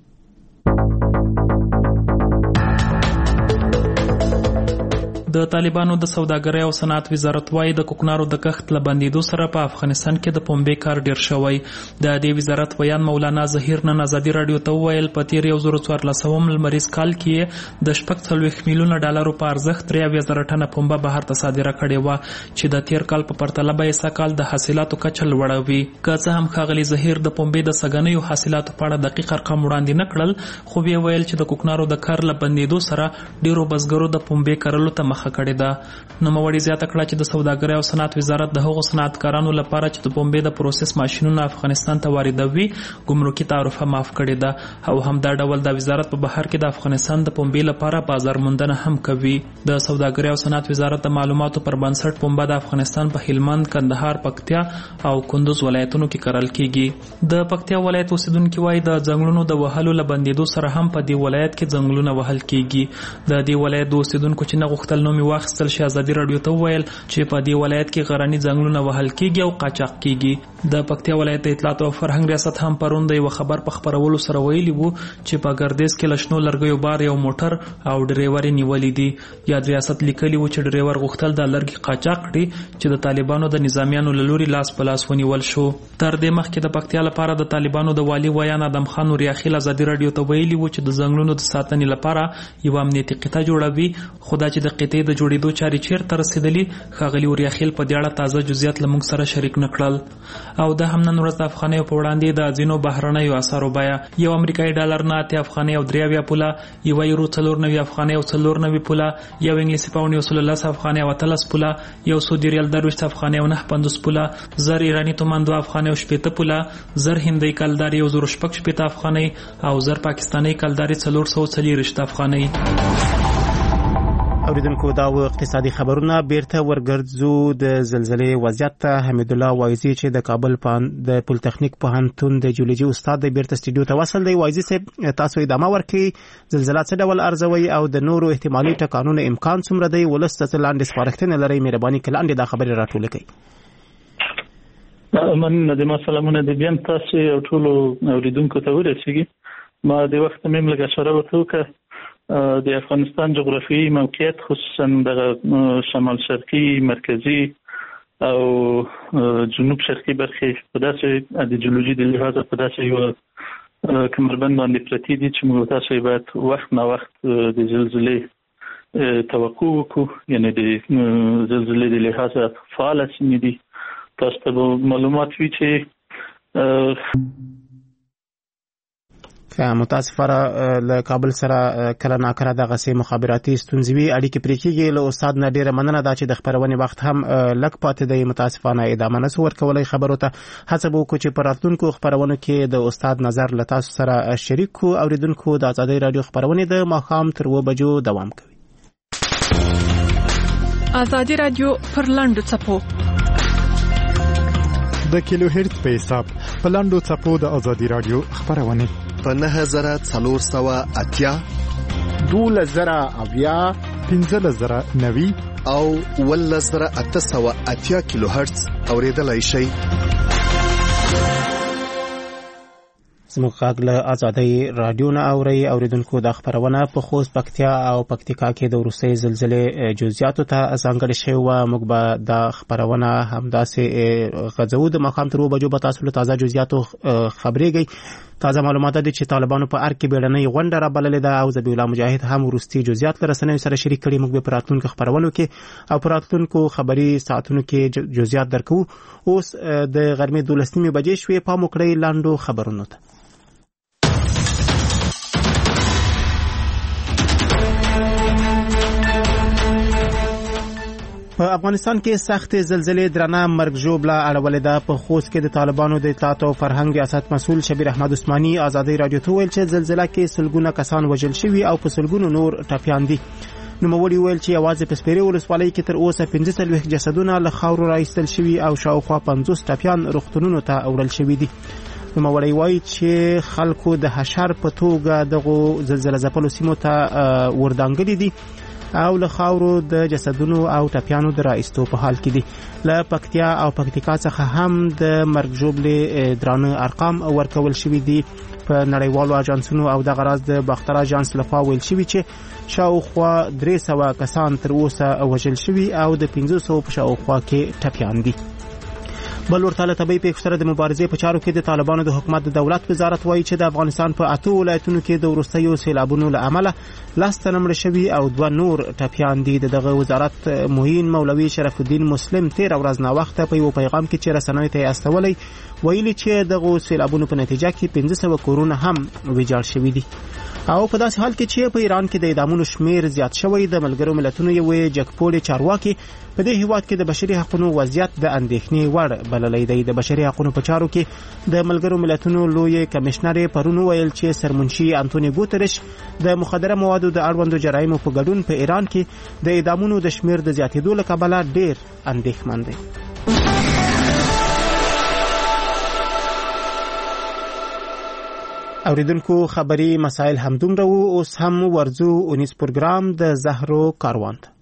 د طالبانو د سوداګرۍ او صنعت وزارت وايي د کوکنارو د کښت له بندیدو سره په افغانستان کې د پنبې کار ډیر شوی. د دې وزارت ویان مولانا ظهیر نن آزادي رادیو ته وویل په تیر یو زر څوارلسم لمریز کال کې د شپږ څلوېښت میلیونه ډالرو په ارزښت درې اویا زره ټنه پنبه بهر ته صادره کړې وه، چې د تیر کال په پرتله به یې سږ د حاصلاتو کچه لوړه وي. که څه هم ښاغلي ظهیر د پنبې د سږنیو حاصلاتو په اړه دقیق ارقام وړاندې نه کړل، خو بیا ویل چې د کوکنارو د کار له بندیدو سره ډیرو بزګرو د پنبې کرلو ته مخه کړې ده. نوموړي زیاته کړه چې د سوداګرۍ او صنعت وزارت د هغو صنعتکارانو لپاره چې د پنبې د پروسس ماشینونه افغانستان ته واردوي ګمرکي تعرفه معاف کړې ده، او هم دا ډول د وزارت په بهر کې د افغانستان د پنبې لپاره بازار موندنه هم کوي. د سوداګرۍ او صنعت وزارت د معلوماتو پر بنسټ پنبه د افغانستان په هلمند، کندهار، پکتیا او کندوز ولایتونو کې کرل کیږي. د پکتیا ولایت اوسیدونکي وایي د ځنګلونو د وهلو له بندیدو سره هم په دې ولایت کې ځنګلونه وهل کیږي. د دې ولایت د اوسیدونکو چې نه غوښتل نوم یې واخیستل شي آزادي رادیو ته وویل چې په دې ولایت کې غرني ځنګلونه وهل کیږي او قاچاق کیږي. د پکتیا ولایت د اطلاعات او فرهنګ ریاست هم پرون د یو خبر په خبرولو سره ویلي وو چې په ګردیز کې لشنو لرګیو بار یو موټر او ډریور نیولې دي. یاد ریاست لیکلي وو چې ډریور غوښتل د لرګي قاچاق کړي چې د طالبانو د نظامیانو له لوري لاس په لاس ونیول شو. تر دې مخکې د پکتیا لپاره د طالبانو د والي ویان ادم خان نوریاخیل آزادي رادیو ته ویلي وو چې د ځنګلونو د ساتنې لپاره یو امنیتي قطعه جوړوي، خو دا چې د قطعې د جوړېدو چارې چیرته رسیدلي ښاغلي اوریاخیل په دې اړه تازه جزئیات له موږ سره شریک نه کړل. او د هم نن ورځ د افغانیو په وړاندې د ځینو بهرنیو اسعارو بیه یو امریکایي ډالر نه اتیا افغانۍ او درې اویا پوله، یو یورو څلور نوي افغانۍ او څلور نوي پوله، یو انګلیسي پاونډ یو سل لس افغانۍ او اتلس پوله، یو سعودي ریال درویشت افغانۍ او نه پنځوس پوله، زر ایراني تومان دوه افغانۍ او شپېته پوله، زر هندۍ کلداري یو زر شپږ شپېته افغانۍ او زر پاکستاني کلداري څلور سوه څلېرویشت افغانۍ. اوریدونکو دا و اقتصادي خبرونه. بیرته ورګرځو د زلزلې وضعیت ته. حمید الله وایزي چې د کابل د پولی تخنیک پوهنتون د جیولوژي استاد دی بیرته سټوډیو ته وصل دی. وایزي صاحب تاسو ادامه ورکړئ، زلزلہ څه ډول ارزوي او د نورو احتمالي ټکانونو امکان څومره دی؟ ولس ته لاندې سپارښتنه لرئ؟ مهرباني کړئ لاندې دا خبرې راټولې کړئ. مننه د ما سلامونه د بیا تاسو او ټولو اوریدونکو ته ورسیږي. ما د وخت مې لږ اشاره وکړه د افغانستان جغرافیایي موقعیت خصوصا د شمال شرقي، مرکزي او جنوب شرقي برخې په داسې د جیولوژي د لحاظه په داسې یو کمربند باندې پرتې دي چې موږ تاسو باید وخت نه وخت د زلزلې توقع وکړو، یعنی د زلزلې د لحاظه فعاله سیمې دي. تاسو ته معلومات وي چې متاسفانه له کابل سره کله ناکله دغه سي مخابراتي ستونزې وي، اړیکې پرې کېږي. له استاد نه ډیره مننه دا چې د خبرونې وخت هم لږ پاتې دی، متاسفانه ادامه نه سو ورکولی خبرو ته. هڅه به وکړو چې په راتلونکو خبرونو کې د استاد نظر له تاسو سره شریک کړو. اوریدونکو د آزادۍ رادیو خبرونې د ماښام تر اوه بجو دوام کوي. آزادۍ رادیو پر لاندو څپو د کیلو هرتز په حساب په لاندو څپو د آزادۍ رادیو خبرونه په نهه زره څلور سوه اتیا، دولس زره اویا، پنځلس زره نوي او اوولس زره اته سوه اتیا کیلو هرتز اوریدلای شئ. زموږ غږ له آزادۍ رادیو نه اورئ. اوریدونکو دا خپرونه په خوست، پکتیا او پکتیکا کې د وروستۍ زلزلې جزئیاتو ته ځانګړې شوې وه. موږ به دا خپرونه همداسې غځوو. د ماښام تر اوه بجو به تاسو له تازه جزئیاتو خبرېږئ. تازه معلومات دي چې طالبانو په ارګ کې بیړنۍ غونډه رابللې ده او ذبیح الله مجاهد هم وروستي جزئیات له رسنیو سره شریک کړي. موږ به په راتلونکو خپرونو کې او په راتلونکو خبري ساعتونو کې جزئیات درکو. اوس د غرمې دولس نیمې بجې شوې. پام وکړئ لاندو خبرونو ته. په افغانستان کې سخت زلزلې درنه مرګ ژوبله اړولې ده. په خوست کې د طالبانو د اطلاعات او فرهنګ ریاست مسؤل شبیر احمد عثماني آزادۍ رادیو ته ویل چې زلزلہ کې سلګونه کسان وژل شوي او په سلګونو نور ټپیان دي. نوموړي ویل چې یوازې په سپیرې ولسوالۍ کې تر اوسه پنځه څلوېښت جسدونه له خاورو راایستل شوي او شاوخوا پنځوس ټپیان روغتونونو ته وړل شوي دي. نوموړي وایي چې خلکو د حشر په توګه دغه زلزلہ ځپلو سیمو ته وردانګلي دي او له خاورو د جسدونو او ټپیانو د راایستو په حال کې دي. له پکتیا او پکتیکا څخه هم د مرګ ژوبلې درانه ارقام ورکول شوي دي. په نړیوالو اجانسونو او د غراز د باختر اجانس لخوا ویل شوي چې شاوخوا درې سوه کسان تر اوسه وژل شوي او د پنځه سوو په شاوخوا کې ټپیان دي. بل ورته له طبیعي پیښو سره د مبارزې په چارو کې د طالبانو د حکومت د دولت وزارت وایي چې د افغانستان په اته ولایتونو کې د وروستیو سیلابونو له امله لس تنه مړه شوي او دوه نور ټپیان دي. دغه وزارت معین مولوي شرف الدین مسلم تېره ورځ ناوخته په یو پیغام کې چې رسنیو ته یې استولی ویلي چې دغه سیلابونو په نتیجه کې پنځه سوه کورونه هم ویجاړ شوي دي. او په داسې حال کې چې په ایران کې د اعدامونو شمیر زیات شوی، د ملګرو ملتونو یو جګپوړی چارواکي په دې هیواد کې د بشري حقوقو وضعیت د اندېښنې وړ بللی دی. د بشري حقوقو په چارو کې د ملګرو ملتونو لوی کمشنر پرون ویل چې سرمنشي انټونی ګوتریش د مخدره موادو د اړوندو جرایمو په ګډون په ایران کې د اعدامونو د شمیر د زیاتېدو له کبله ډېر اندېښمن دی. اوریدونکو خبري مسائل هم دومره وو. اوس هم ورځو اونیس پروګرام د زهرو کاروان ته.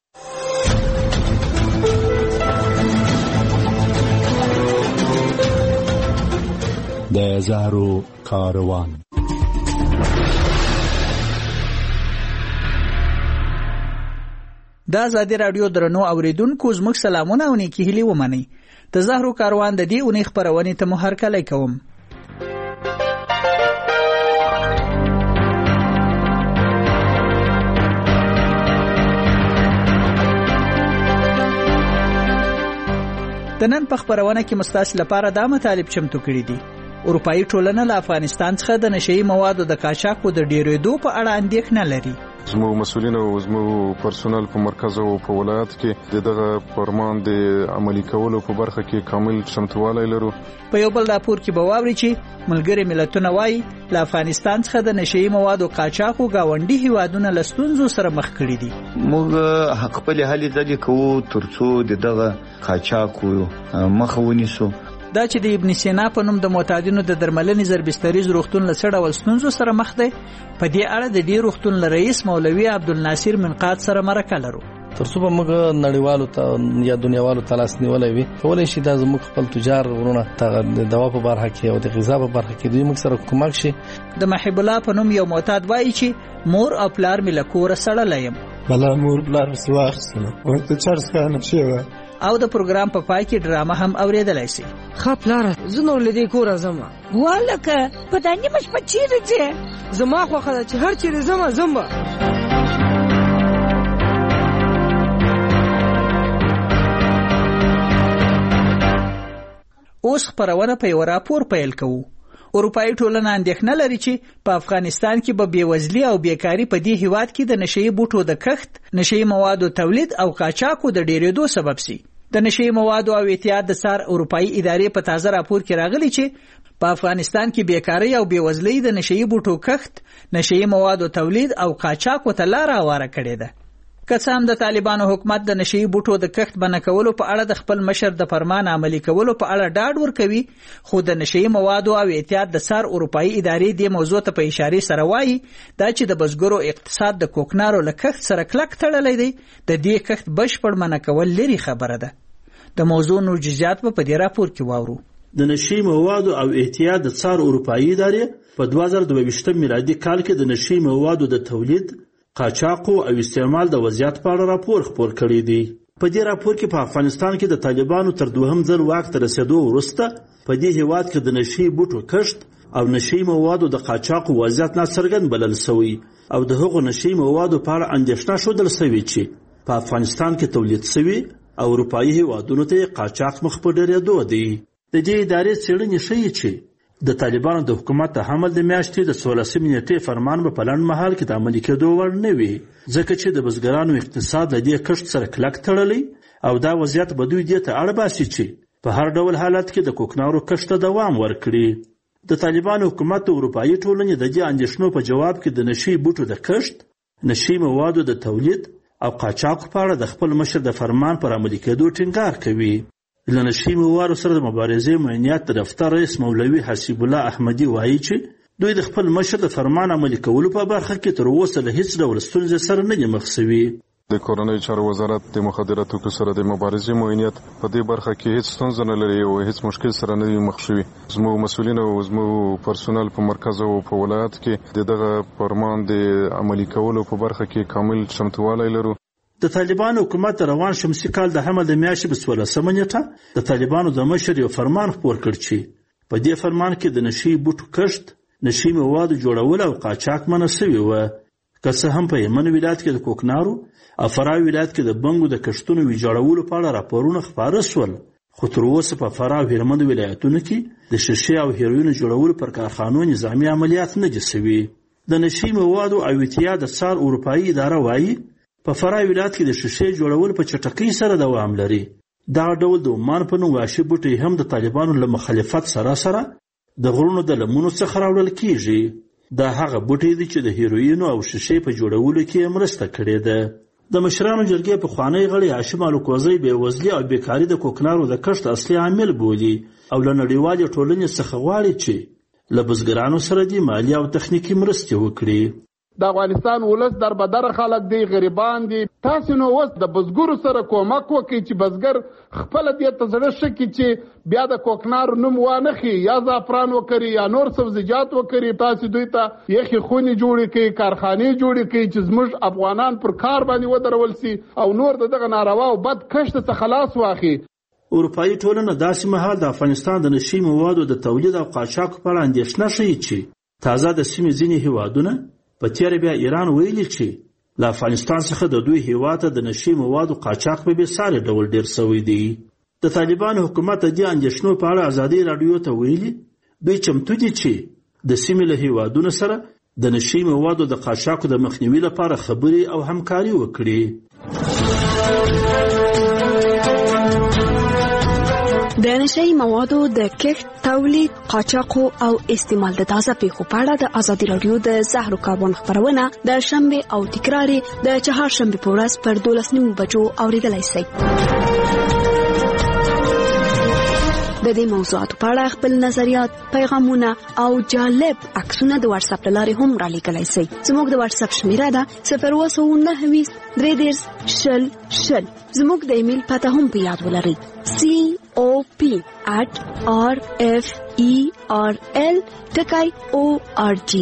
د زهرو کاروان د آزادۍ رادیو درنو اوریدونکو زموږ سلامونه او نیکی هیلې ومنئ. د زهرو کاروان د دې اونۍ خپرونې ته مو هرکلی کوم. د نن په خبرونه کې مستاس لپاره دا مطالب چمتو کړی دي. اروپאי ټولنه له افغانستان څخه د نشئی موادو د قاچاقو د ډیرېدو په اړه اندېښنه لري. زموږ مسؤلین او زموږ پرسونل په مرکز او په ولایت کې دغه فرمان د عملی کولو په برخه کې کامل چمتووالی لرو. په یو بل راپور کې به واوري چې ملګري ملتونه وایي له افغانستان څخه د نشئی موادو قاچاقو گاونډي هیوادونه له ستونزو سره مخ کړي دي. موږ خپل هلې ځلې کوو ترڅو دغه قاچاقو مخه ونیسو. دا چې د ابن سینا په نوم د معتادینو د درملنې زربستریز روغتون له څه ډول ستونزو سره مخ دی، په دې اړه د دې روغتون له رئیس مولوي عبدالناصر منقاد سره مرکه لرو. ترڅو به موږ نړیوالو ته یا دنیاوالو ته لاس نیولی وي، کولی شي دا زموږ خپل تجار ورونه د دوا په برخه کې او د غذا په برخه کې دوی موږ سره کومک شي. د محب الله په نوم یو معتاد وایي چې مور او پلار مې له کوره سړلی یم. بله مور پلار مې واخیستله ورته چرس کانه شوه. او د پروګرام په پای کې ډرامه هم اوریدلای شي. ښه پلاره زه نور له دې کوره ځم. والکه په دا نیمه شپه چیرې ځې؟ زما خوښه ده چې هر چیرې ځم ځم به. اوس خپرونه په یو راپور پیل کوو. اروپאי ټولنه اندېښنه لري چې په افغانستان کې به بېوزلي او بیکاري په دې هیواد کې د نشئی بوټو د کښت، نشئی موادو تولید او قاچاقو د ډیرېدو سبب سي. د نشئی موادو او احتیاط د سار اروپאי ادارې په تازه راپور کې راغلي چې په افغانستان کې بیکاري او بېوزلي د نشئی بوټو کښت، نشئی موادو تولید او قاچاقو ته لار هواره کړې ده. که څه هم د طالبانو حکومت د نشئی بوټو د کښت بنه کولو په اړه د خپل مشر د فرمان عملي کولو په اړه ډاډ ورکوي، خو د نشئی موادو او احتیاط د سار اروپאי ادارې دې موضوع ته په اشارې سره وایي دا چې د بزګرو اقتصاد د کوکنارو له کښت سره کلک تړلی دی، د دې کښت بشپړ منع کول لري خبره ده. د موضوع نور جزئیات په دې راپور کې واورو. د نشي موادو او احتیاط د څار اروپایي ادارې په دوه زره دوه ویشتم میلادي کال کې د نشي موادو د تولید، قاچاق او استعمال د وضعیت په اړه راپور خپور کړی دی. په دې راپور کې په افغانستان کې د طالبانو تر دوهم ځل واک ته رسېدو وروسته په دې هیواد کې د نشي بوټو کښت او نشي موادو د قاچاق وضعیت ناڅرګند بلل شوی او د هغو نشي موادو په اړه اندېښنه ښودل شوې چې په افغانستان کې تولید شوي او اروپایي هیوادونو ته قاچاق مخ په ډېرېدو دی. د دې ادارې څېړنې ښیي چې د طالبانو د حکومت د حمل د میاشتې د څوارلسمې نیټې فرمان به په لنډ مهال کې د عملي کېدو وړ نه وي، ځکه چې د بزګرانو اقتصاد له دې کښت سره کلک تړلی او دا وضعیت به دوی دې ته اړ باسي چې په هر ډول حالت کې د کوکنارو کښت ته دوام ورکړي. د طالبانو حکومت د اروپایي ټولنې د دې اندېښنو په جواب کې د نشي بوټو د کښت، نشي موادو د تولید او قاچاق په اړه د خپل مشر د فرمان پر عملي کېدو ټینګار کوي. له نشي موادو سره د مبارزې معینیت د دفتر رئیس مولوي حسیب الله احمدي وایي چې دوی د خپل مشر د فرمان عملي کولو په برخه کې تر اوسه له هیڅ ډول ستونزې سره نه دي مخ شوي. د کورنۍ چارو وزارت د مخدره توکو سره د مبارزې معینیت په دې برخه کې هیڅ ستونزه نه لري او هیڅ مشکل سره نه دي مخ شوي. زموږ مسؤلین او زموږ پرسونل په مرکز او په ولایت کې د دغه فرمان د عملي کولو په برخه کې کامل چمتووالی لرو. د طالبانو حکومت روان شمسي کال د حمل د میاشتې په څوارلسمه نیټه د طالبانو د مشر یو فرمان خپور کړ چې په دې فرمان کې د نشي بوټو کښت، نشي موادو جوړول او قاچاق منع شوي وه. که څه هم په یمن ولایت کې د کوکنارو او فراه ولایت کې د بنګو د کښتونو ویجاړولو په اړه راپورونه خپاره شول، خو تر اوسه په فراه او هلمند ولایتونو کې د شیشې او هیروینو جوړولو پر کارخانو نظامي عملیات نه دي شوي. د نشي موادو او احتیاط د څار اروپایي اداره وایي په فراه ولایت کې د شیشې جوړول په چټکۍ سره دوام لري. دغه ډول د عمان په نوم وحشي بوټي هم د طالبانو له مخالفت سره سره د غرونو د لمنو څخه راوړل کیږي. دا هغه بوټي دي چې د هیروینو او شیشې په جوړولو کې مرسته کړې ده. د مشرانو جرګې پخوانی غړی هاشم الکوزی بېوزلي او بیکاري د کوکنارو د کښت اصلي عامل بولي او له نړیوالې ټولنې څخه غواړي چې له بزګرانو سره دې مالي او تخنیکي مرستې وکړي. د افغانستان ولس در بدر خلک دی، غریبان دي. تاسو نو اوس د بزګرو سره کومک وکړئ چې بزګر خپل دې ته زړه ښه کړي چې بیا د کوکنارو نوم وانخلي، یا زعفران وکړي یا نور سبزیجات وکړي. تاسو دوی ته یخې خونې جوړې کړئ، کارخانې جوړې کړئ چې زموږ افغانان پر کار باندې ودرول سي او نور د دغه ناروا او بد کښت څخه خلاص واخلي. اروپایي ټولنه داسې مهال د افغانستان د نشي موادو د تولید او قاچاق په اړه اندېښنه ښیي چې تازه د سیمې ځینې هیوادونه په تیاره بیا ایران ویلي چې له افغانستان څخه د دوی هیواد ته د نشي موادو قاچاق په بېساري ډول ډېر شوی دی. د طالبانو حکومت د دې اندېښنو په اړه ازادي راډیو ته ویلي دوی چمتو دي چې د سیمې له هیوادونو سره د نشي موادو د قاچاقو د مخنیوي لپاره خبرې او همکاري وکړي. د نشئی موادو د کښت، تولید، قاچاق او استعمال د تازه پیښو په اړه د ازادي راډیو د زهرو کاروان خبرونه د شنبه او تکرار د چهارشنبه په ورځ پر دولس نیمو بجو اوریدلای شئ. د دې موضوعاتو په اړه خپل نظریات، پیغامونه او جالب عکسونه د واتس اپ لارې هم را لیږلی شئ. زموږ د واتس اپ شمیره ده صفر اووه سوه نهه ویشت درې دېرش شل شل. زموږ د ایمیل پته هم په یاد ولرئ: سی او پی at r f e r l ټکی او ار جی.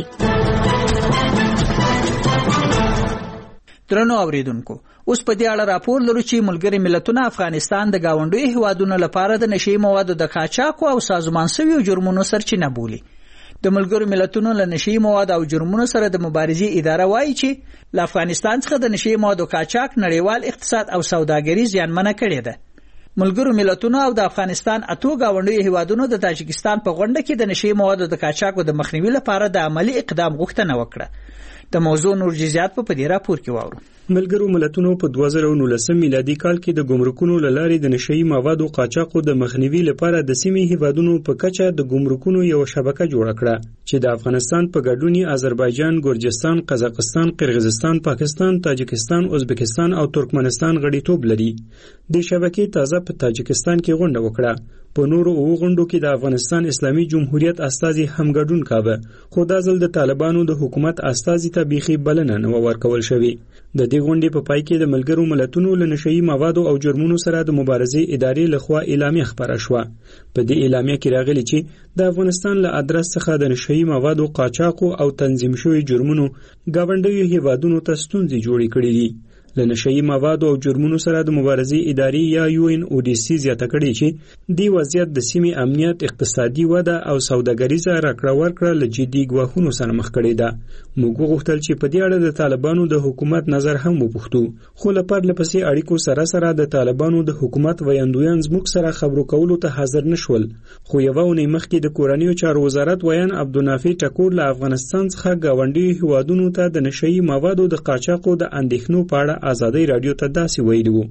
درنو اوریدونکو، اوس په دې اړه راپور لرو چې ملګري ملتونه افغانستان د گاونډیو هیوادونو لپاره د نشي موادو د قاچاق او سازمان شویو جرمونو سرچینه بولي. د ملګرو ملتونو له نشي مواد او جرمونو سره د مبارزې اداره وایي چې له افغانستان څخه د نشي موادو قاچاق نړیوال اقتصاد او سوداګري زیانمنه کړې ده. ملګرو ملتونو او د افغانستان اتو گاونډیو هیوادونو د تاجکستان په غونډه کې د نشي موادو د قاچاق د مخنیوي لپاره د عملی اقدام غوښتنه وکړه. د موضوع نور جزئیات په دې راپور کې واورو. ملګرو ملتونو په دوه زره نولسم میلادي کال کې د ګمرکونو له لارې د نشئی موادو قاچاقو د مخنیوي لپاره د سیمې هیوادونو په کچه د ګمرکونو یو شبکه جوړه کړه چې د افغانستان په ګډون آذربایجان، ګورجستان، قزاقستان، قرغیزستان، پاکستان، تاجکستان، ازبکستان او ترکمنستان غړیتوب لري. د شبکې تازه په تاجکستان کې غونډه وکړه. په نورو او غونډو کې د افغانستان اسلامي جمهوریت استازي هم ګډون کاوه، خو دا ځل د طالبانو د حکومت استازي ته بیخي بلنه نه ورکول شوې. د دې غونډې په پای کې د ملګرو ملتونو له نشئی موادو او جرمونو سره د مبارزې ادارې لخوا اعلامیه خبره شوه. په دې اعلامیه کې راغلي چې د افغانستان له ادرس څخه د نشئی موادو قاچاق او تنظیم شوی جرمونو ګاونډیو هیوادونو ته ستونزې جوړې کړې دي. له نشئی موادو او جرمونو سره د مبارزې ادارې یا یو ان او ډي سي زیاته کړې چې دی وضعیت د سیمې امنیت، اقتصادي وده او سوداګریزه راکړه ورکړه له جدي ګواښونو سره مخ کړې ده. موږ غوښتل چې په دې اړه د طالبانو د حکومت نظر هم وپوښتو، خو له پرله پسې اړیکو سره سره د طالبانو د حکومت ویاندویان زموږ سره خبرو کولو ته حاضر نشول. خو یوه اونۍ مخکې د کورنیو چارو وزارت ویان عبدالنافع ټکور له افغانستان څخه ګاونډیو هیوادونو ته د نشئی موادو د قاچاقو د اندېښنو په اړه ازادي رادیو ته داسې ویلي وو: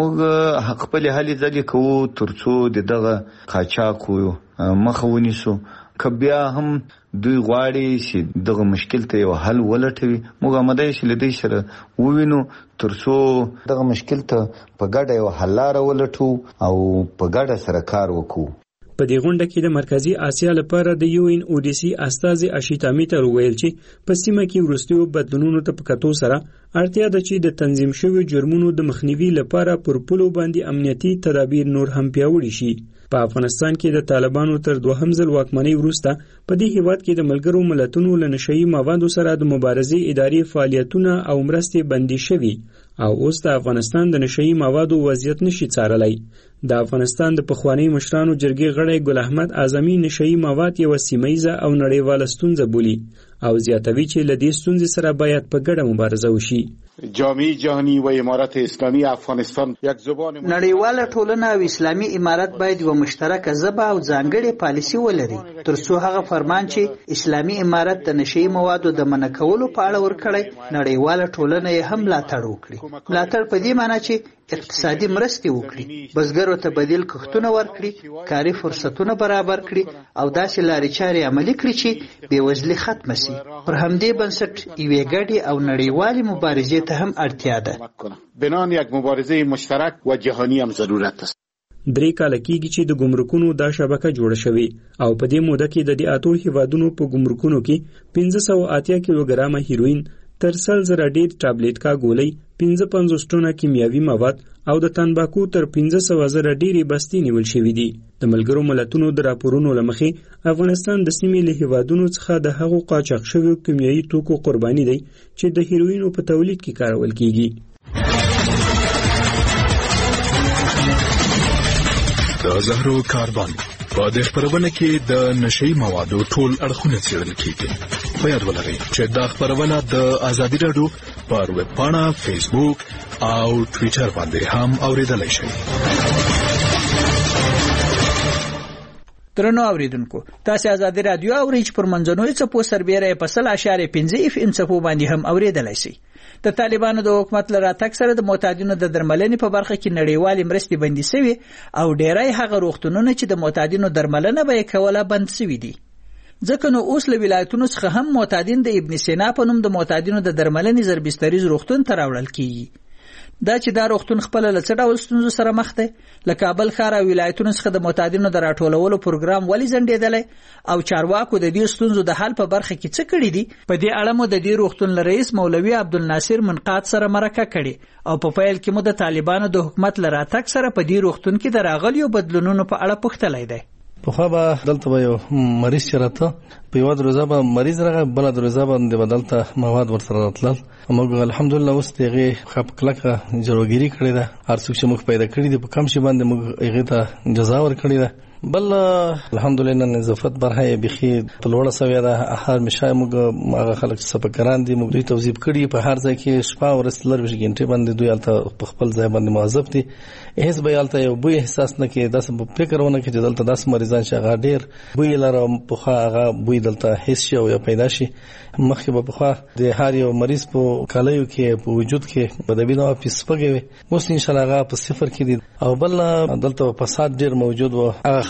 موږ خپل هلې ځلې کوو ترڅو د دغه قاچاق مخه ونیسو. که بیا هم دوی غواړي چې دغه مشکل ته یو حل ولټوي، موږ آماده یو چې له دوی سره ووینو ترڅو دغه مشکل ته په ګډه یو حل لاره ولټو او په ګډه سره کار وکړو. په دې غونډه کې د مرکزی اسیا لپاره د یو ان او ډي سي استازي اشیتا میتر ویل چې په سیمه کې وروستیو بدلونونو ته په کتو سره اړتیا ده چې د تنظیم شویو جرمونو د مخنیوي لپاره پر پولو باندې امنیتي تدابیر نور هم پیاوړي شي. په افغانستان کې د طالبانو تر دوهم ځل واکمنۍ وروسته په دې هیواد کې د ملګرو ملتونو له نشئی موادو سره د مبارزې ادارې فعالیتونه او مرستې بندي شوي او اوس د افغانستان د نشئی موادو وضعیت نشي څارلی. د افغانستان د پخوانی مشرانو جرګې غړی ګل احمد اعظمي نشئی مواد یوه سیمهیزه او نړیواله ستونزه بولي او زیاتوي چې له دې ستونزې سره باید په ګډه مبارزه وشي. جامعه جهانی و امارت اسلامی افغانستان یک زبان نړیواله ټولنه او اسلامي امارت باید یو مشترکه ژبه او ځانګړې پالیسي ولري ترڅو هغه فرمان چې اسلامي امارت د نشئی موادو د منع کولو په اړه ورکړی نړیواله ټولنه یې هم ملاتړ وکړي. ملاتړ په دې معنی چې اقتصادي مرستې وکړي، بزګرو ته بدیل کښتونه ورکړي، کاري فرصتونه برابر کړي او داسې لارې چارې عملي کړي چې بېوزلي ختمه شي. پر همدې بنسټ یوې ګډې او نړیوالې مبارزې ته هم اړتیا ده. بنان یک مبارزه مشترک و جهانی هم ضرورت است. درې کاله کېږي چې د ګمرکونو دا شبکه جوړه شوې او په دې موده کې د دې اتو هیوادونو په ګمرکونو کې پنځه سوه اتیا کیلوګرامه هیروین، تر سل زره ډېر ټابلیټ کا ګولۍ، پنځه پنځوس ټنه کیمیاوي مواد او د تنباکو تر پنځه سوه زره ډېرې بستې نیول شوي دي. د ملګرو ملتونو د راپورونو له مخې افغانستان د سیمې له هیوادونو څخه د هغو قاچاق شویو کیمیاوي توکو قرباني دی چې د هیروینو په تولید کې کارول کیږي. د زهرو کاربن په دې خبرونه کې د نشئی موادو ټول اړخونه څېړل کیږي. په یاد ولرئ چې دا خبرونه د ازادي راډیو پر ویب پاڼه، فیسبوک او ټویټر باندې هم اوریدلای شئ. درنو اوریدونکو، تاسو ازادي راډیو اورئ چې پر منځنوي څپو سربېره په سل اشاریه پنځه اف ام څپو باندې هم اوریدلای شئ. د طالبانو د حکومت لپاره تک سره د معتادینو د درملنې په برخه کې نړیوالې مرستې بندي شوي او ډیری هغه روغتونونه چې د معتادینو درملنه به یې کوله بند شوي دي. ځکه نو اوس له ولایتونو څخه هم معتادین د ابن سینا په نوم د معتادینو د درملنې زربستریز روغتون ته راوړل کیږي. دا چې دا روغتون خپل له څه ډول ستونزو سره مخ دی، له کابل ښار او ولایتونو څخه د معتادینو د راټولولو پروګرام ولې ځنډېدلی او چارواکو د دې ستونزو د حل په برخه کې څه کړي دي، په دې اړه مو د دې روغتون له رئیس مولوي عبدالناصر منقاد سره مرکه کړې او په پیل کې مو د طالبانو د حکومت له راتګ سره په دې روغتون کې د راغلیو بدلونونو په اړه پوښتلی دی. په خو به دلته به یو مریض چرته په یو دروازه به مریض راغی، بل دروازه باندې بدلته مواد ورسره راتلل. موږ الحمدلله اوس دغه خپ کلکه جوړګيري کړې ده، هر څوک چې موږ پیدا کړی دی په کم شي باندې موږ هغه ته جزا ورکړې ده. بل الحمدلله نظافت برخه بخي په لوړه سوي ده. هر مشه موږ هغه خلک سپکران دي، موږ دوی توظیف کړي په هر ځای کې شپه ورسلر وشي غنټه باندې دوی الته په خپل ځای باندې موظف دي. هیڅ به الته یو بوی احساس نه کې، داس په فکر ونه کې چې دلته داس مریضان چې هغه ډیر بوی لاره په خو هغه بوی دلته هیڅ شي او یا پیدا شي. مخکې به په خو د هر یو مریض په کالیو کې په وجود کې بدبي نه پیس پګوي، اوس ان شاء الله هغه په صفر کې دي. او بل دلته فساد ډیر موجود و، هغه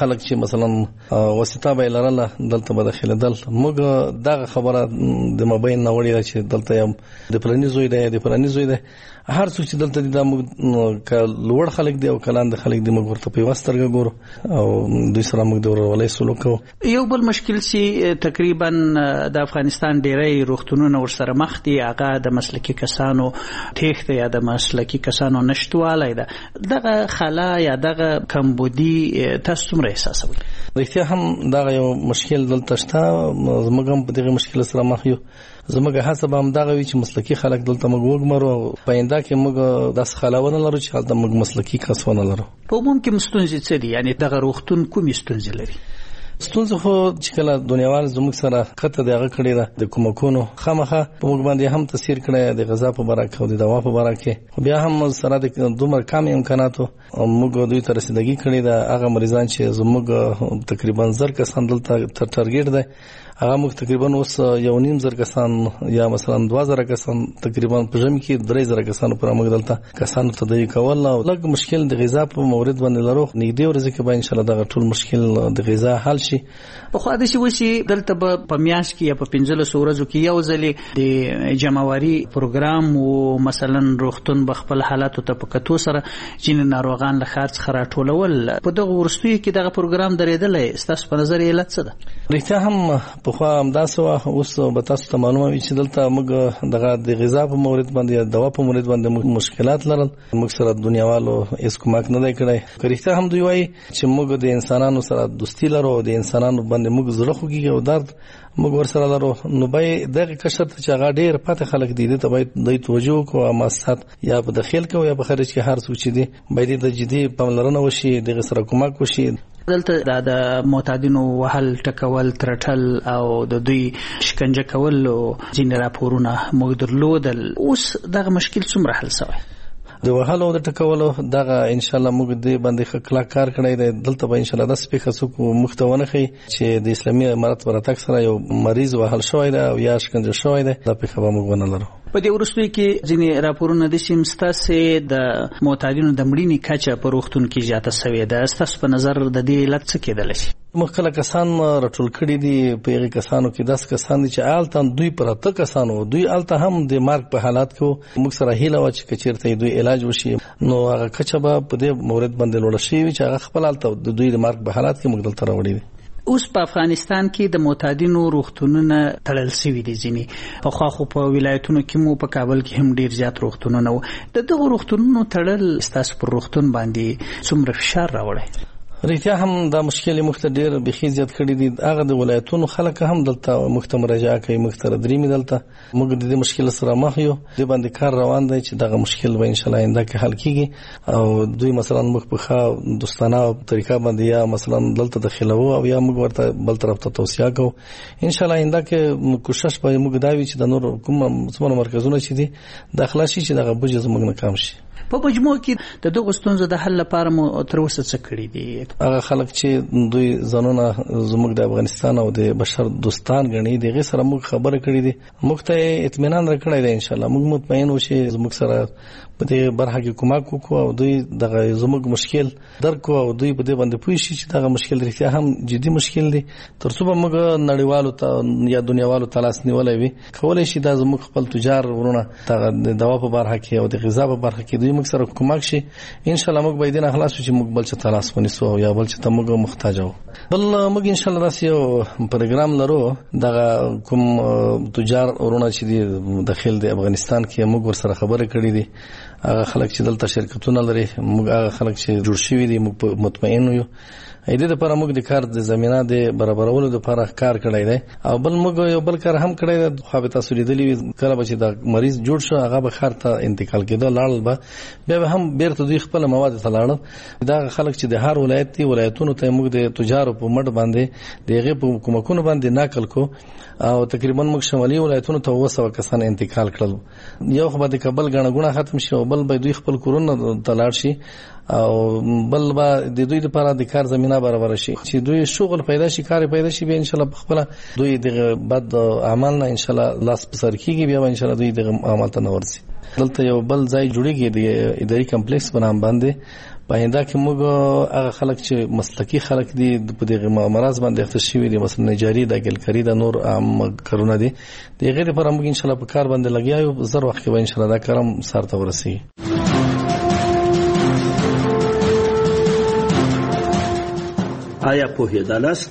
خلک چې مثلا واسطه به لرله دلته به داخله دل موږ دغه خبره د مابین نه وړي چې دلته یم د پلاني زوی دی د پلاني زوی دی هر څوک چې دلته د موږ لوړ خلک دی او کلاند خلک دی موږ ورته په وسترګه ګورو او دوی سره موږ د ورولای سلوک کوو. یو بل مشکل چې تقریبا د افغانستان ډیری روغتونونه ورسره مخ دي هغه د مسلکي کسانو تېښته یا د مسلکي کسانو نشټوالی ده. دغه خلا یا دغه کمبودي تاسو څومره احساسوئ؟ رښتیا هم دغه یو مشکل دلته شته. زموږ هم په دغه مشکل سره مخ یو. زموږ هڅه به همدغه وي چې مسلکي خلک دلته موږ وګمرو او په آینده کې موږ داسې خلا ونه لرو چې هلته موږ مسلکي کس ونه لرو. په عموم کې ستونزې څه دي؟ یعنې دغه روغتون کومې ستونزې لري؟ ستونزه خو چې کله دنیاوال زموږ سره کته دغه کړی ده د کومکونو خامخه په موږ باندې هم تاثیر کړی د غذا په برکه او د دوا په برکه. بیا هم سره د دومره کم امکاناتو موږ دوی ته رسیدګي کړی ده. هغه مریضان چې زموږ تقریبا زر کسان دلته تر ټارګټ ده هغه موږ تقریبا اوس یو نیم زر کسان یا مثلا دوه زره کسان تقریبا په ژمي کې درې زره کسان پر موږ دلته کسانو تداوی کول او لږ مشکل د غذا په مورد باندې لرو. نږدې ورځې کې به ان شاء الله دغه ټول مشکل د غذا حل شي. په خو د شي وشي دلته په میاشت کې یا په پنځلس ورځو کې یو ځلې د جمعواري پروګرام او مثلا روغتون بخپل حالاتو ته په کتو سره چې ناروغان له ښار څخه راټولول په دغه ورستوي کې دغه پروګرام درېدلی ستاسو په نظر علت څه ده؟ رښتیا هم په خو همداسې وه. اوس به تاسو ته معلومه وي چې دلته موږ دغه د غذا په مورد باندې یا دوا په مورد باندې مشکلات لرل. موږ سره دنیاوالو هیڅ کومک نه دی کړی. که رښتیا هم دوی وایي چې موږ د انسانانو سره دوستي لرو او د انسانانو باندې موږ زړه خوږي او درد موږ ورسره لرو نو به دغه کشر ته چې هغه ډېر پاتې خلک دي دې ته باید دوی توجه وکړو او ماسات یا په داخل کې یا په خارج کې هر څوک چې دي باید د جدي پاملرنه وشي دغه سره کومک وشي. دلته د معتادینو وهل ټکول ترټل او د دوی شکنجه کول او ځینې راپورونه موږ درلودل. اوس دغه مشکل څومره حل شوی؟ د وهلو او د ټکولو دغه ان شاء الله موږ دې باندې خپل کار کړی دی. دلته به ان شاء الله د سپیکر څوک مختونه خي چې د اسلامي امارت ورتک سره یو مریض وهل شوی دی او یا شکنجه شوی دی دا په خبره موږ ونه لرو. په دې وروستیو کې ځینې راپورونه د سیم ستاسې د معتادینو د مړینې کچه په روغتون کې زیاته شوې ده. ستاسو په نظر د دې علت څه کېدلی شي؟ موږ کله کسان راټول کړي دي په هغې کسانو کې داسې کسان دي چې هلته دوی پر اته کسانو دوی هلته هم د مرګ په حالات کې موږ سره هیله وه چې که چېرته دوی علاج وشي نو هغه کچه به په دې مورد باندې لوړه شوې وي چې هغه خپل هلته د دوی د مرګ په حالات کې موږ دلته راوړي دي. اوس په افغانستان کې د معتادینو روغتونونه تړل شوي دي. ځینې پخوا خو په ولایتونو کې مو په کابل کې هم ډیر زیات روغتونونه وو. د دغو روغتونونو تړل ستاسو پر روغتون باندې څومره فشار راوړی؟ رښتیا هم دا مشکل موږ ته ډېر بیخي زیات کړي دي. هغه د ولایتونو خلک هم دلته موږ ته مراجعه کوي موږ ته درېمې دلته موږ د دې مشکل سره مخ یو. دې باندې کار روان دی چې دغه مشکل به ان شاء الله آینده کې حل کیږي او دوی مثلا موږ په ښه دوستانه طریقه باندې یا مثلا دلته داخلوو او یا موږ ورته بل طرف ته توصیه کوو. ان شاء الله آینده کې کوشش به موږ دا وي چې د نور کوم څومره مرکزونه چې دي د خلاصي چې دغه بوجه زموږ نه کم شي. په مجموع کې د دغو ستونزو د حل لپاره مو تر اوسه څه کړي دي؟ هغه خلک چې دوی ځانونه زموږ د افغانستان او د بشر دوستان ګڼي دغه سره موږ خبره کړې دي. موږ ته اطمینان راکړی دی ان شاء الله موږ مطمئن اوسئ زموږ سره په دې برخه کې کومک وکړو او دوی دغه زموږ مشکل درک او دوی په دې باندې پوه شي چې دغه مشکل رښتیا هم جدي مشکل دی. تر څو به موږ نړیوالو ته یا دنیاوالو ته لاس نیولی وي کولی شي دا زموږ خپل تجار ورونه د دوا په برخه کې او د غذا په برخه کې دوی موږ سره کومک شي. ان شاء الله موږ به دې نه خلاص شو چې موږ بل څه ته لاس ونیسو او یا بل څه ته موږ محتاج وو. بل موږ ان شاء الله داسې یو پروګرام لرو دغه کوم تجار ورونه چې دي داخل د افغانستان کې موږ ورسره خبرې کړې دي. هغه خلک چې دلته شرکتونه لري موږ هغه خلک چې جوړ شوي دي موږ مطمئن یو. د دې لپاره موږ د کار د زمينه د برابرولو لپاره کار کړی دی او بل موږ یو بل کار هم کړی دی. خو به تاسو لیدلی کله به چې د مریض جوړ شو هغه به ښار ته انتقال کېده لاړل به بیا به هم بیرته دوی خپل مواد ته لاړل. دا خلک چې د هر ولایت دي ولایتونو ته موږ د تجارو په مټ باندې دغه په کومکونو باندې ناقل کو او تقریبا موږ شمالي ولایتونو ته وسو کسان انتقال کړل. یو خو به د کابل غنغونه ختم شي او بل به دوی خپل کورونه ته لاړ شي او بل به د دوی لپاره د کار زمينه برابر شي چې دوی شغل پیدا شي کار پیدا شي به ان شاء الله خپل دوی د بد اعمال نه ان شاء الله لاس پسر کیږي بیا ان شاء الله دوی د عمل ته نورسي. دلته یو بل ځای جوړیږي د اداري کمپلیکس په نام باندې پاینده کې موږ هغه خلک چې مسلکی خلک دي په دغه مرز باندې اخته شوی دي مثلا نجاری د ګلکری د نور عام کارونه دي د غیر پر موږ ان شاء الله په کار باندې لګیاو زر وخت به ان شاء الله دا کارم سارته ورسیږي. آیا پوهیدلاست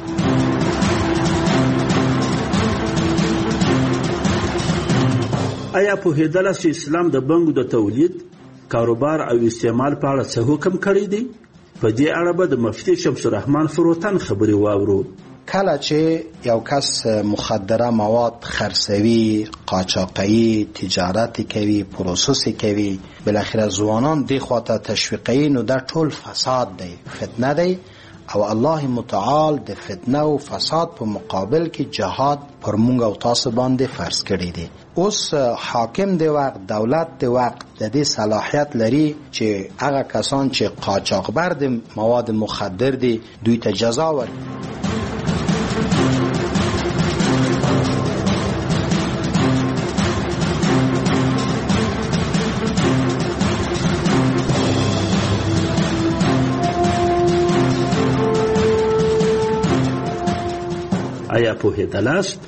آیا پوهیدلاست چې اسلام د بنګو د تولید کاروبار او استعمال په اړه څه حکم کړی دی؟ په دې اړه به د مفتي شمس الرحمن فروتن خبري واورو. کله چې یو کس مخدره مواد خرڅوي، قاچاقي، تجارت کوي، پروسس کوي، بالاخره ځوانان دې خواته تشویقي، نو دا ټول فساد دی، فتنه دی، او الله متعال د فتنه او فساد په مقابل کې جهاد پر مونږ او تاسو باندې فرض کړی دی. اوس حاکم دی وقت، دولت دی وقت د دې صلاحیت لري چې هغه کسان چې قاچاقبر د مواد مخدر دي دوی ته جزا ورکړي. آیا پوهیدلاست؟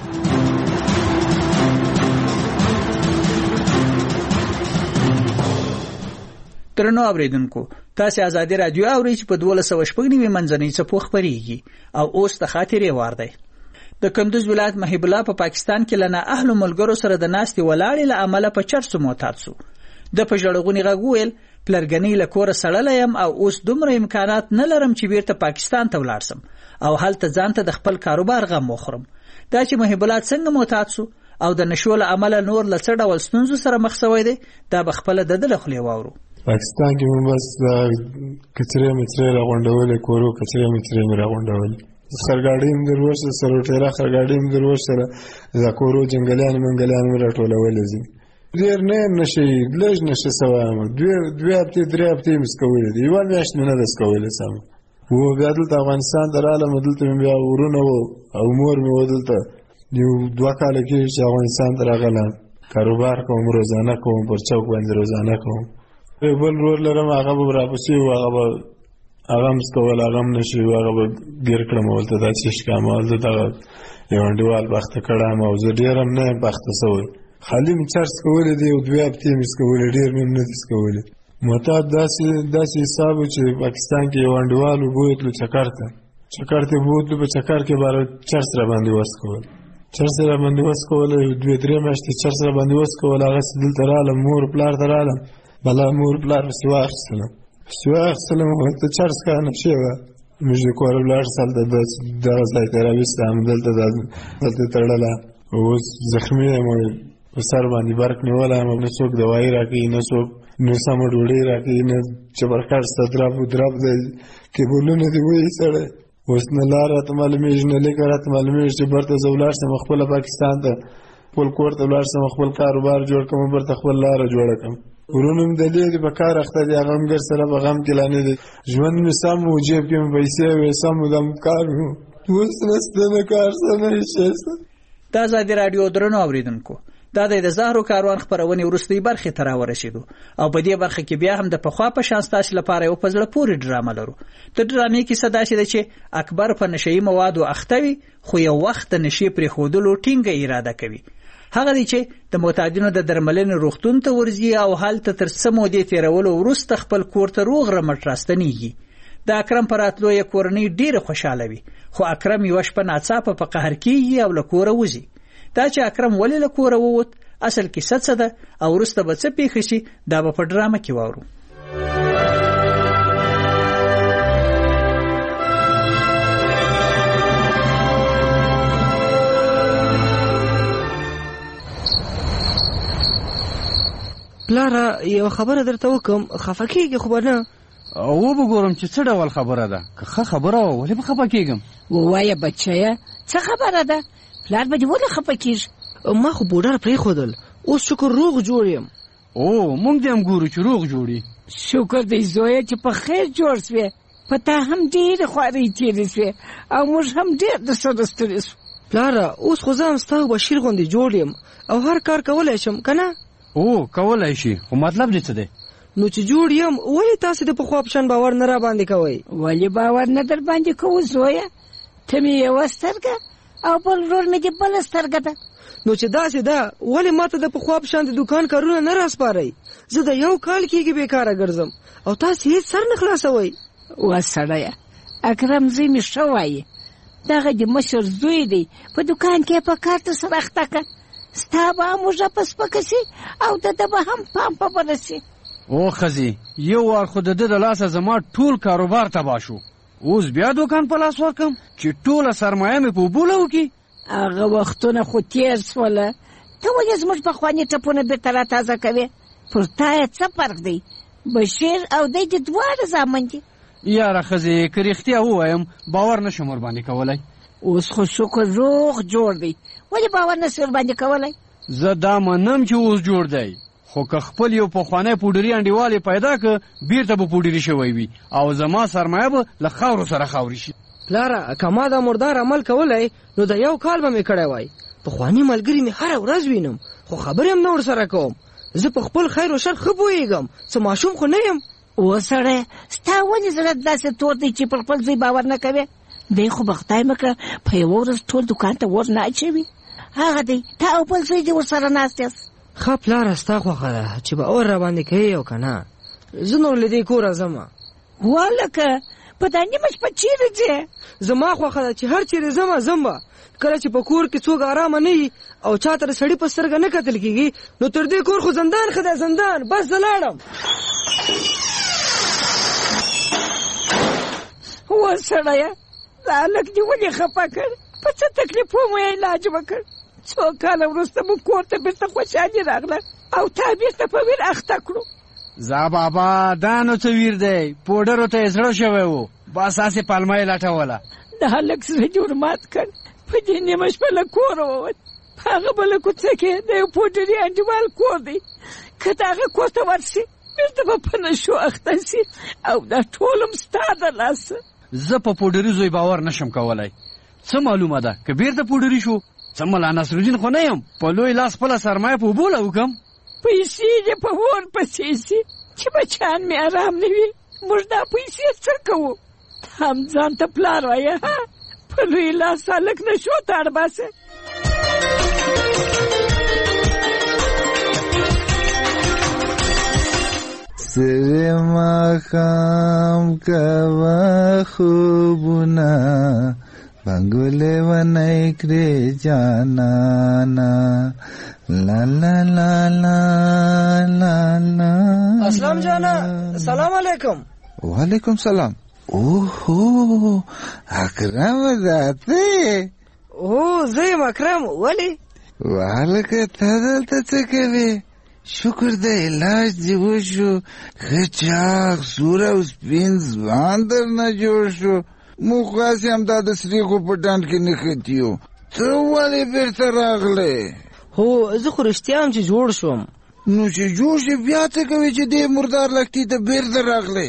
درنو اوریدونکو، تاسو آزادي رادیو اورئ چې په دوه سوه شپږ نوي منځنۍ څپو خبرېږي او اوس د خاطرې وار دی. د کندوز ولایت محب الله په پا پاکستان کې لنه اهل ملګرو سره د ناستې ولاړې له عمله په چرسو معتاد سو. د په ژړغوني غږ وویل پلرګنۍ له کوره سړلی یم او اوس دومره امکانات نه لرم چې بیرته پاکستان ته ولاړ سم او هلته ځان ته د خپل کاروبار غم وخورم. دا چې محب الله څنګه معتاد سو او د نشو له عمله نور له څه ډول ستونزو سره مخ شوی دی، دا به خپله د ده له خولې واورو. پاکستان کې مو بس کچرې مچرې راغونډولې، کورو کچرې مچرې مې راغونډولې، خرګاډۍ مې در وشته، سروټېره خرګاډۍ مې در وشته، دا کورو جنګلیان منګلیان مې راټولولې دي. ډېر نه یم نشې لږ نشه سوی یم، دوې هفتې درې هفتې مې سکولې دي، یوه میاشت مې نه ده سکولې سم. و بیا دلته افغانستان ته رالم، دلته مې بیا ورونه وو او مور مې وه دلته، یو دوه کاله کېږي چې افغانستان ته راغلم، کاروبار کوم، روزانه کوم، پر چوک باندې روزانه کوم. بل ورور لرم، هغه به راپسې و، هغه به هغه هم سکول، هغه هم نشي و، هغه به ګیر کړم ولته دا چې ښکام ولته دغه یو انډیوال بخته کړم او زه ډېر هم نه یم بخته سوی، خالي مې چرس کولی دی، یو دوې هفتې مې سکولې، ډېر مې هم نه دي سکولې. معتاد داسې داسې حساب و چې پاکستان کې یو انډیوال و بوتلو چکر ته چکر ته بوتلو، په چکر کې به چرس را باندې وسکول، چرس را باندې وسکول، دوې درې میاشتې چرس را باندې وسکول. هغسې دلته رالم، مور پلار ته رالم، بلا مور پلار پسې واخیستلم پسې واخیستلم ورته چرس کار نشې وه، موږ د کوره ولاړ سه هلته دغه ځای ته راویستم، دلته دلته تړله. اوس زخمي یم، په سر باندې برق نیولی یم، نه څوک دوایي راکوي، نه څوک نه سمه ډوډۍ راکوي، نه چپرکټ سته، درب و درب دی، کیبلونه دې وایي سړی. اوس نه لار راته معلومېږي، نه لیکه راته معلومېږي چې برته زه ولاړ شم خپله پاکستان ته، خپل کور ته ولاړ شم، خپل کاروبار جوړ کړم، برته خپل لاره جوړه کړم. ورونه مې د دې دي په کار اخته دي، هغه هم ګر سره په غم کې لا نه دي. ژوند مې سم و، جیب کې مې پیسې وې، سم و، دم کار مې و. اوس نسته، نه کار شته، نه هېڅ شی شته. دا ازادي راډیو درنو اوریدونکو، دا د زهرو کاروان خپرونې وروستۍ برخې ته راورسېدو او په دې برخه کې بیا هم د پخوا په شان ستاسو لپاره یو په زړه پورې ډرامه لرو. د ډرامې کیسه داسې ده چې اکبر په نشهیي موادو اخته وي، خو یو وخت د نشې پرېښودلو ټینګه اراده کوي. هغه دی چې د معتادینو د درملنې روغتون ته ورځي او هلته تر څه مودې تېرولو وروسته خپل کور ته روغ رمټ راستنېږي. د اکرم په راتلو یې کورنۍ ډېره خوشحاله وي، خو اکرم یوه شپه ناڅاپه په قهر کېږي او له کوره وځي. دا چې اکرم ولې له کوره ووت، اصل کیسه څه ده او وروسته به څه پېښه شي، دا به په ډرامه کې واورو. پلاره یو خبره درته وکم، خفه کېږي خو به نه؟ و به ګورم چې څه ډول خبره ده، که ښه خبره وه ولې به خفه کېږم؟ ووایه بچیه څه خبره ده، پلار به دې ولې خفه کېږي؟ ما خو بوډر پرېښودل، اوس شکر روغ جوړ یم. او موږ دې هم ګورو چې روغ جوړي. شکر دی زویه چې په خیر جوړ سوې، په تا هم ډېرې خوارۍ تېرې سوې او موږ هم ډېر درسره ستړي سو. پلاره اوس خو زه هم ستا او بشیر غوندې جوړ یم او هر کار کولی شم که نه؟ او کولی شي، خو مطلب دې څه دی؟ نو چې جوړ یم ولې تاسو د پخوا په شان باور نه را باندې کوئ؟ ولې باور نه در باندې کوو زویه؟ ته مې یوه سترګه او بل ورور مې د بله سترګه ده. نو چې داسې ده ولې ماته د پخوا په شان د دوکان کارونه نه راسپارئ؟ زه د یو کال کېږي بېکاره ګرځم او تاسې هېڅ سر نه خلاصوئ. وا سړیه اکرم زوی مې ښه وایي، دغه د مشر زوی دی، په دوکان کې په کار ته سره اخته که، ستا به هم اوږه په سپکه سي او د ده به هم پام په بله سي. او ښځې یو وار خو د ده د لاسه زما ټول کاروبار تباه شو، اوس بیا دوکان په لاس ورکم چې ټوله سرمایه مې په اوبو لوکي. هغه وختونه خو تېر سوله، ته ولې زموږ پخواني ټپونه بېرته راتازه کوې؟ پر تا یې څه فرق دی؟ بشیر او دی د دواړه زامن دي. یاره ښځې که رښتیا ووایم باور نشم ورباندې کولی. اوس خو شکر روغ جوړ دی، ولې باور نسې ورباندې کولی؟ زه دا منم چې اوس جوړ دی، خو که خپل یو پخوانی پوډري انډیوال یې پیدا که بیرته به پوډري شوی وي او زما سرمایه به له خاورو سره خاوري شي. پلاره که ما دا مردار عمل کولی نو د یو کال به مې کړی وای. پخواني ملګري مې هره ورځ وینم خو خبرې هم نه ورسره کوم. زه په خپل خیر و شر ښه پوهېږم، څه ماشوم خو نه یم. او سړی ستا ولې زړه داسې تور دی چې پر خپل زوی باور نه کوې؟ دی خو به خدای مه کړه په یوه ورځ ټول دوکان ته ور نه اچوي. هغه دی تا او بل زوی دې ورسره ناست یاست. ښه پلاره ستا خوښه ده چې به اور را باندې کوې او که نه. زه نور له دې کوره ځمه. والکه په دا نیمه شپه چیرې ځې؟ زما خوښه ده چې هر چیرې ځمه ځم به. کله چې په کور کې څوک ارامه نه وي او چا ته د سړي په سترګه نه کتل کېږي نو تر دې کور خو زندان ښه دی، زندان. بس زه لاړم. و سړیه دا هلک دې ولې خفه کړ؟ په څه تکلیف مو یې علاج وکړ؟ څو کاله وروسته مو کور ته بېرته خوشحالي راغله او تا بېرته په ویر اخته کړو. زه بابا دا نو څه ویر دی، پوډرو ته یې زړه شوی و، بس هسې پلمه یې لټوله. د هلک زړه جوړ مات کړ، په دې نیمه شپه له کوره ووت. په هغه بله کوڅه کې د یو پوډري انډیوال کور دی، که د هغه کور ته ورسي بېرته به په نشو اخته سي او دا ټول هم ستا د لاسه. زه په پوډري زوی باور نشم کولی. څه معلومه ده که بیرته پوډري شو، څه ملا نصرالدین خو نه یم په لوی لاس خپله سرمایه په اوبو لوکم. پیسې دې په اور پسې سي چې بچیان مې ارام نه وي. موږ دا پیسې څه کوو؟ هم ځان ته پلار وایه په لوی لاس هلک نه شو تاړ باسه. سر ماخام کوا خوبنا بنگوله و نیکری جانانا لا لا لا لا لا لا. اسلام جانا سلام علیکم. وعلیکم سلام. اوهو اکرم ذاته. او زه یم اکرم. ولې؟ وهلکه تا دلته څه کوې؟ شکر دی علاج دې وشو، ښه چاق سور او سپین ځوان درنه جوړ شو. موږ خاصې همدا د سریخو په ډنډ کې نښتي یو. ته ولې بېرته راغلی؟ هو زه خو رښتیا هم چې جوړ شوم. نو چې جوړ شي بیا څه کوې چې دې مردار لښتي ته بېرته راغلی؟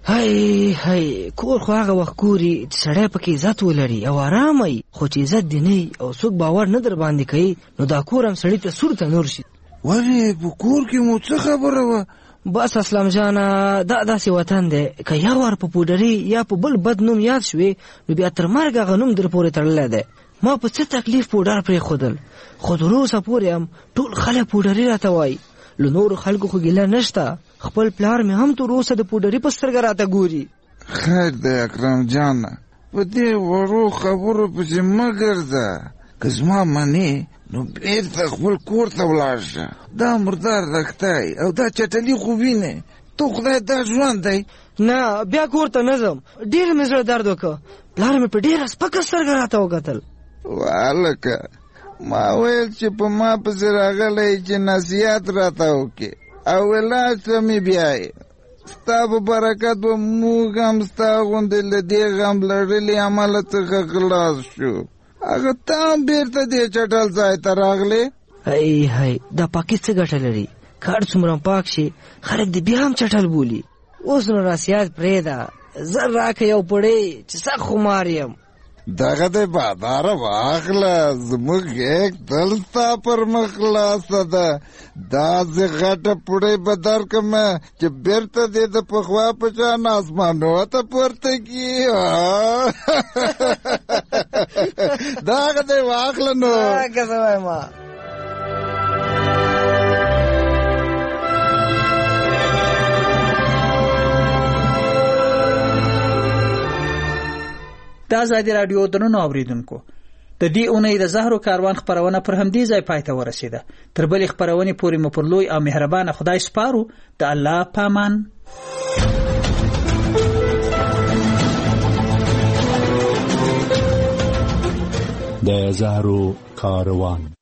هی هی کور خو هغه وخت ګوري چې سړی پکې عزت ولري او ارامه وي، خو چې عزت دې نه وي او څوک باور نه در باندې کوي نو دا کور هم سړي ته سور ته نور شي. ولې په کور کې مو څه خبره وه؟ بس اسلام جانه دا داسې وطن دی که یو وار په پوډري یا په بل بد نوم یاد شوې نو بیا تر مرګ هغه نوم در پورې تړلی دی. ما په څه تکلیف پوډر پرېښودل خو تر اوسه پورې هم ټول خلک پوډري راته وایي. له نورو خلکو خو ګیله نشته، خپل پلار مې هم تر اوسه د پوډري په سترګه راته ګوري. خیر دی اکرم جانه، په دې وړو خبرو پسې مه ګرځه. که زما منې نو بیرته خپل کور ته ولاړ شه. دا مردار لښتی او دا چټلي خو وینې، تو خدای دا ژوند دی. نه بیا کور ته نه ځم، ډېر مې زړه درد وکړه. پلار مې په ډېره سپکه سترګه راته وکتل. والکه ما ویل چې په ما پسې راغلی چې نصیحت راته وکړې او علاج ته مې بیایې. ستا په برکت به موږ هم ستا غوندې له دې غم لړلي عمله څخه خلاص شو. هغه ته هم بېرته دې چټل ځای ته راغلې. هی هی دا پاکي څه ګټه لري؟ کار څومره پاک شي خلک دې بیا هم چټل بولي. اوس نو راسیات پرېږده، زر راکړه یو پړی چې سخت خمار یم. دغه د بادار واخله زموږ یک دل ستا پر مخ خلاصه ده داسې غټه پوړۍ به درکړم چې بېرته دې د پخوا په شان اسمانو ته پورته کړي دغه دی واخله نو که څه وایم د ازادي راډیو درنو اوریدونکو د دې اونۍ د زهرو کاروان خپرونه پر همدې ځای پای ته ورسېده. تر بلې خپرونې پورې مو پر لوی او مهربانه خدای سپارو. د الله پامان. د زهرو کاروان.